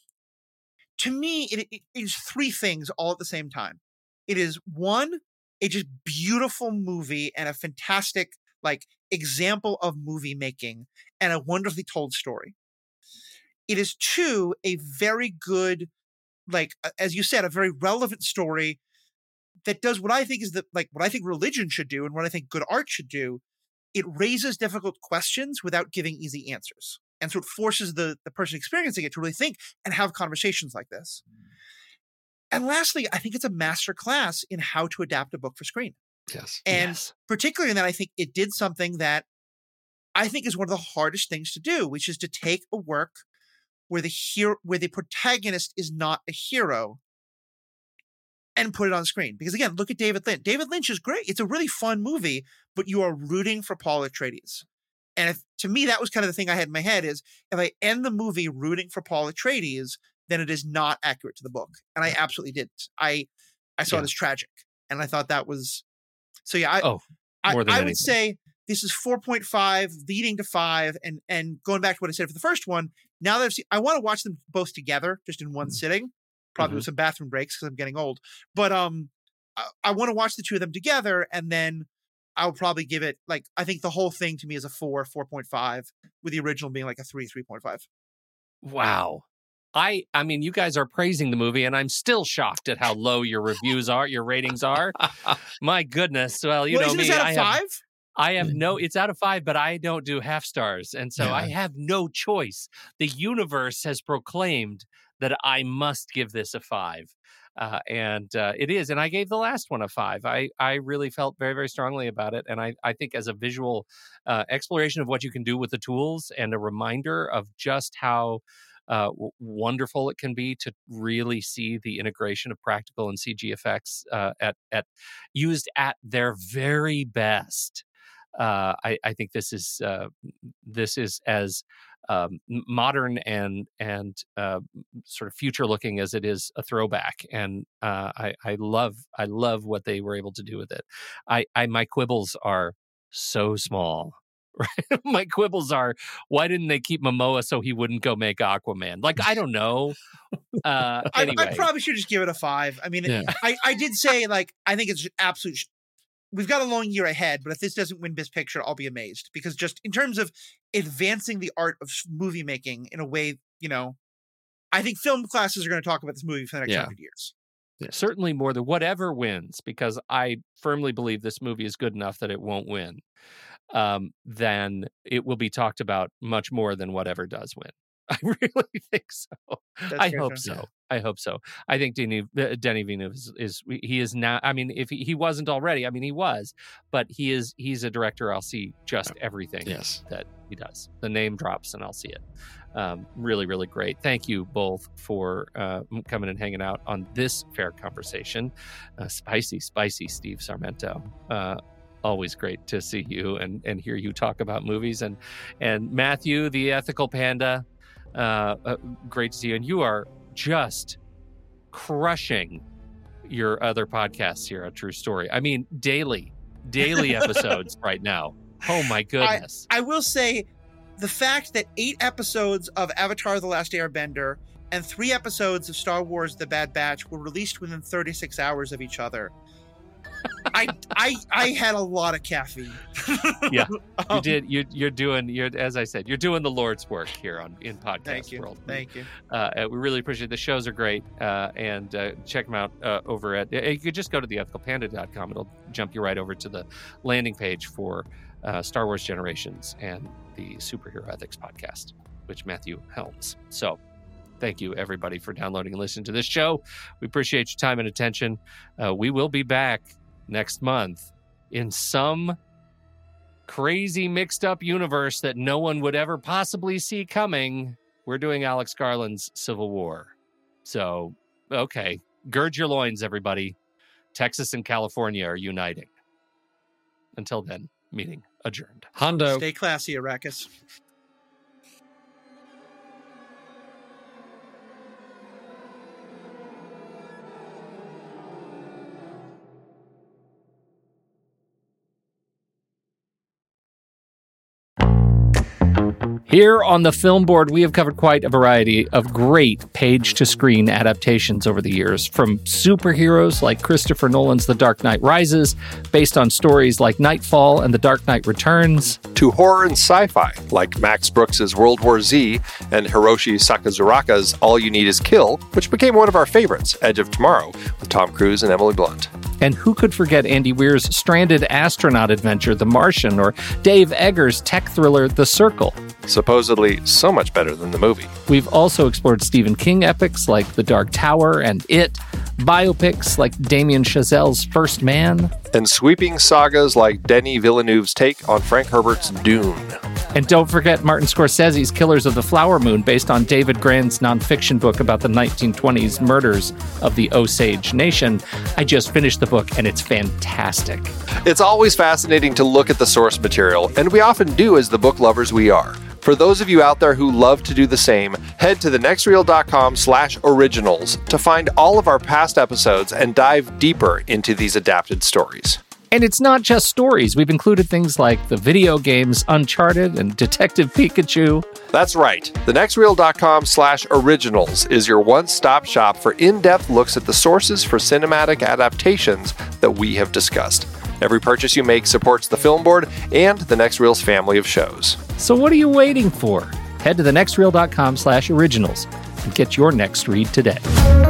to me, it, it is three things all at the same time. It is one, a just beautiful movie and a fantastic like example of movie making and a wonderfully told story. It is two, a very good, like, as you said, a very relevant story that does what I think is the, like, what I think religion should do and what I think good art should do. It raises difficult questions without giving easy answers. And so it forces the, the person experiencing it to really think and have conversations like this. And lastly, I think it's a master class in how to adapt a book for screen. Yes. And Yes. particularly in that, I think it did something that I think is one of the hardest things to do, which is to take a work where the hero, where the protagonist is not a hero, and put it on screen. Because again, look at David Lynch. David Lynch is great. It's a really fun movie, but you are rooting for Paul Atreides. And if, to me, that was kind of the thing I had in my head is if I end the movie rooting for Paul Atreides, then it is not accurate to the book. And I absolutely didn't. I I saw Yeah. it as tragic. And I thought that was, so yeah, I, Oh, I, more than I would anything. say this is four point five leading to five. And, and going back to what I said for the first one, now that I've seen, I want to watch them both together just in one Mm. sitting, probably Mhm. with some bathroom breaks because I'm getting old. But um, I, I want to watch the two of them together, and then I'll probably give it like, I think the whole thing to me is a four, four point five, with the original being like a three, three point five. Wow. I I mean, you guys are praising the movie, and I'm still shocked at how low your reviews are, your ratings are. My goodness. Well, you well, know isn't me. this out I of have, five? I have no, it's out of five, but I don't do half stars. And so Yeah. I have no choice. The universe has proclaimed that I must give this a five. Uh, and uh, it is. And I gave the last one a five. I, I really felt very, very strongly about it. And I, I think as a visual uh, exploration of what you can do with the tools and a reminder of just how uh, w- wonderful it can be to really see the integration of practical and C G effects uh, at, at used at their very best. Uh, I, I think this is uh, this is as um, modern and and uh, sort of future looking as it is a throwback, and uh, I, I love I love what they were able to do with it. I, I my quibbles are so small. Right? My quibbles are, why didn't they keep Momoa so he wouldn't go make Aquaman? Like, I don't know. Uh, I, anyway, I probably should just give it a five. I mean, Yeah. I, I did say, like, I think it's absolute. Sh- We've got a long year ahead, but if this doesn't win Best Picture, I'll be amazed. Because just in terms of advancing the art of movie making in a way, you know, I think film classes are going to talk about this movie for the next Yeah. hundred years. Certainly more than whatever wins, because I firmly believe this movie is good enough that it won't win. Um, then it will be talked about much more than whatever does win. I really think so. That's I fair hope enough. so. I hope so. I think Denis, uh, Denis Villeneuve is, is he is now. I mean, if he, he wasn't already, I mean, he was, but he is. He's a director. I'll see just everything Yes. that he does. The name drops, and I'll see it. Um, really, really great. Thank you both for uh, coming and hanging out on this fair conversation. Uh, spicy, spicy Steve Sarmento. Uh, always great to see you and, and hear you talk about movies. And and Matthew, the ethical panda, uh, uh, great to see you. And you are just crushing your other podcasts here at True Story. I mean, daily, daily episodes right now. Oh, my goodness. I will say the fact that eight episodes of Avatar: The Last Airbender and three episodes of Star Wars: The Bad Batch were released within thirty-six hours of each other. I I I had a lot of caffeine. Yeah, you Um, did. You're you're doing. You're as I said. You're doing the Lord's work here on in podcast Thank you. world. Thank you. Uh, we really appreciate it. The shows are great, uh, and uh, check them out uh, over at. You could just go to the ethical panda dot com. It'll jump you right over to the landing page for uh, Star Wars Generations and the Superhero Ethics podcast, which Matthew helms. So, thank you everybody for downloading and listening to this show. We appreciate your time and attention. Uh, we will be back next month in some crazy mixed up universe that no one would ever possibly see coming. We're doing Alex Garland's Civil War. So, okay, gird your loins, everybody. Texas and California are uniting. Until then, meeting adjourned. Hondo. Stay classy, Arrakis. Here on the Film Board, we have covered quite a variety of great page-to-screen adaptations over the years, from superheroes like Christopher Nolan's The Dark Knight Rises, based on stories like Nightfall and The Dark Knight Returns, to horror and sci-fi, like Max Brooks' World War Z and Hiroshi Sakazuraka's All You Need Is Kill, which became one of our favorites, Edge of Tomorrow, with Tom Cruise and Emily Blunt. And who could forget Andy Weir's stranded astronaut adventure, The Martian, or Dave Eggers' tech thriller, The Circle. Supposedly so much better than the movie. We've also explored Stephen King epics like The Dark Tower and It, biopics like Damien Chazelle's First Man, and sweeping sagas like Denis Villeneuve's take on Frank Herbert's Dune. And don't forget Martin Scorsese's Killers of the Flower Moon, based on David Grann's nonfiction book about the nineteen twenties murders of the Osage Nation. I just finished the book, and it's fantastic. It's always fascinating to look at the source material, and we often do as the book lovers we are. For those of you out there who love to do the same, head to thenextreel.com slash originals to find all of our past episodes and dive deeper into these adapted stories. And it's not just stories. We've included things like the video games Uncharted and Detective Pikachu. That's right. thenextreel.com slash originals is your one-stop shop for in-depth looks at the sources for cinematic adaptations that we have discussed. Every purchase you make supports the Film Board and the Next Reel's family of shows. So what are you waiting for? Head to thenextreel.com slash originals and get your next read today.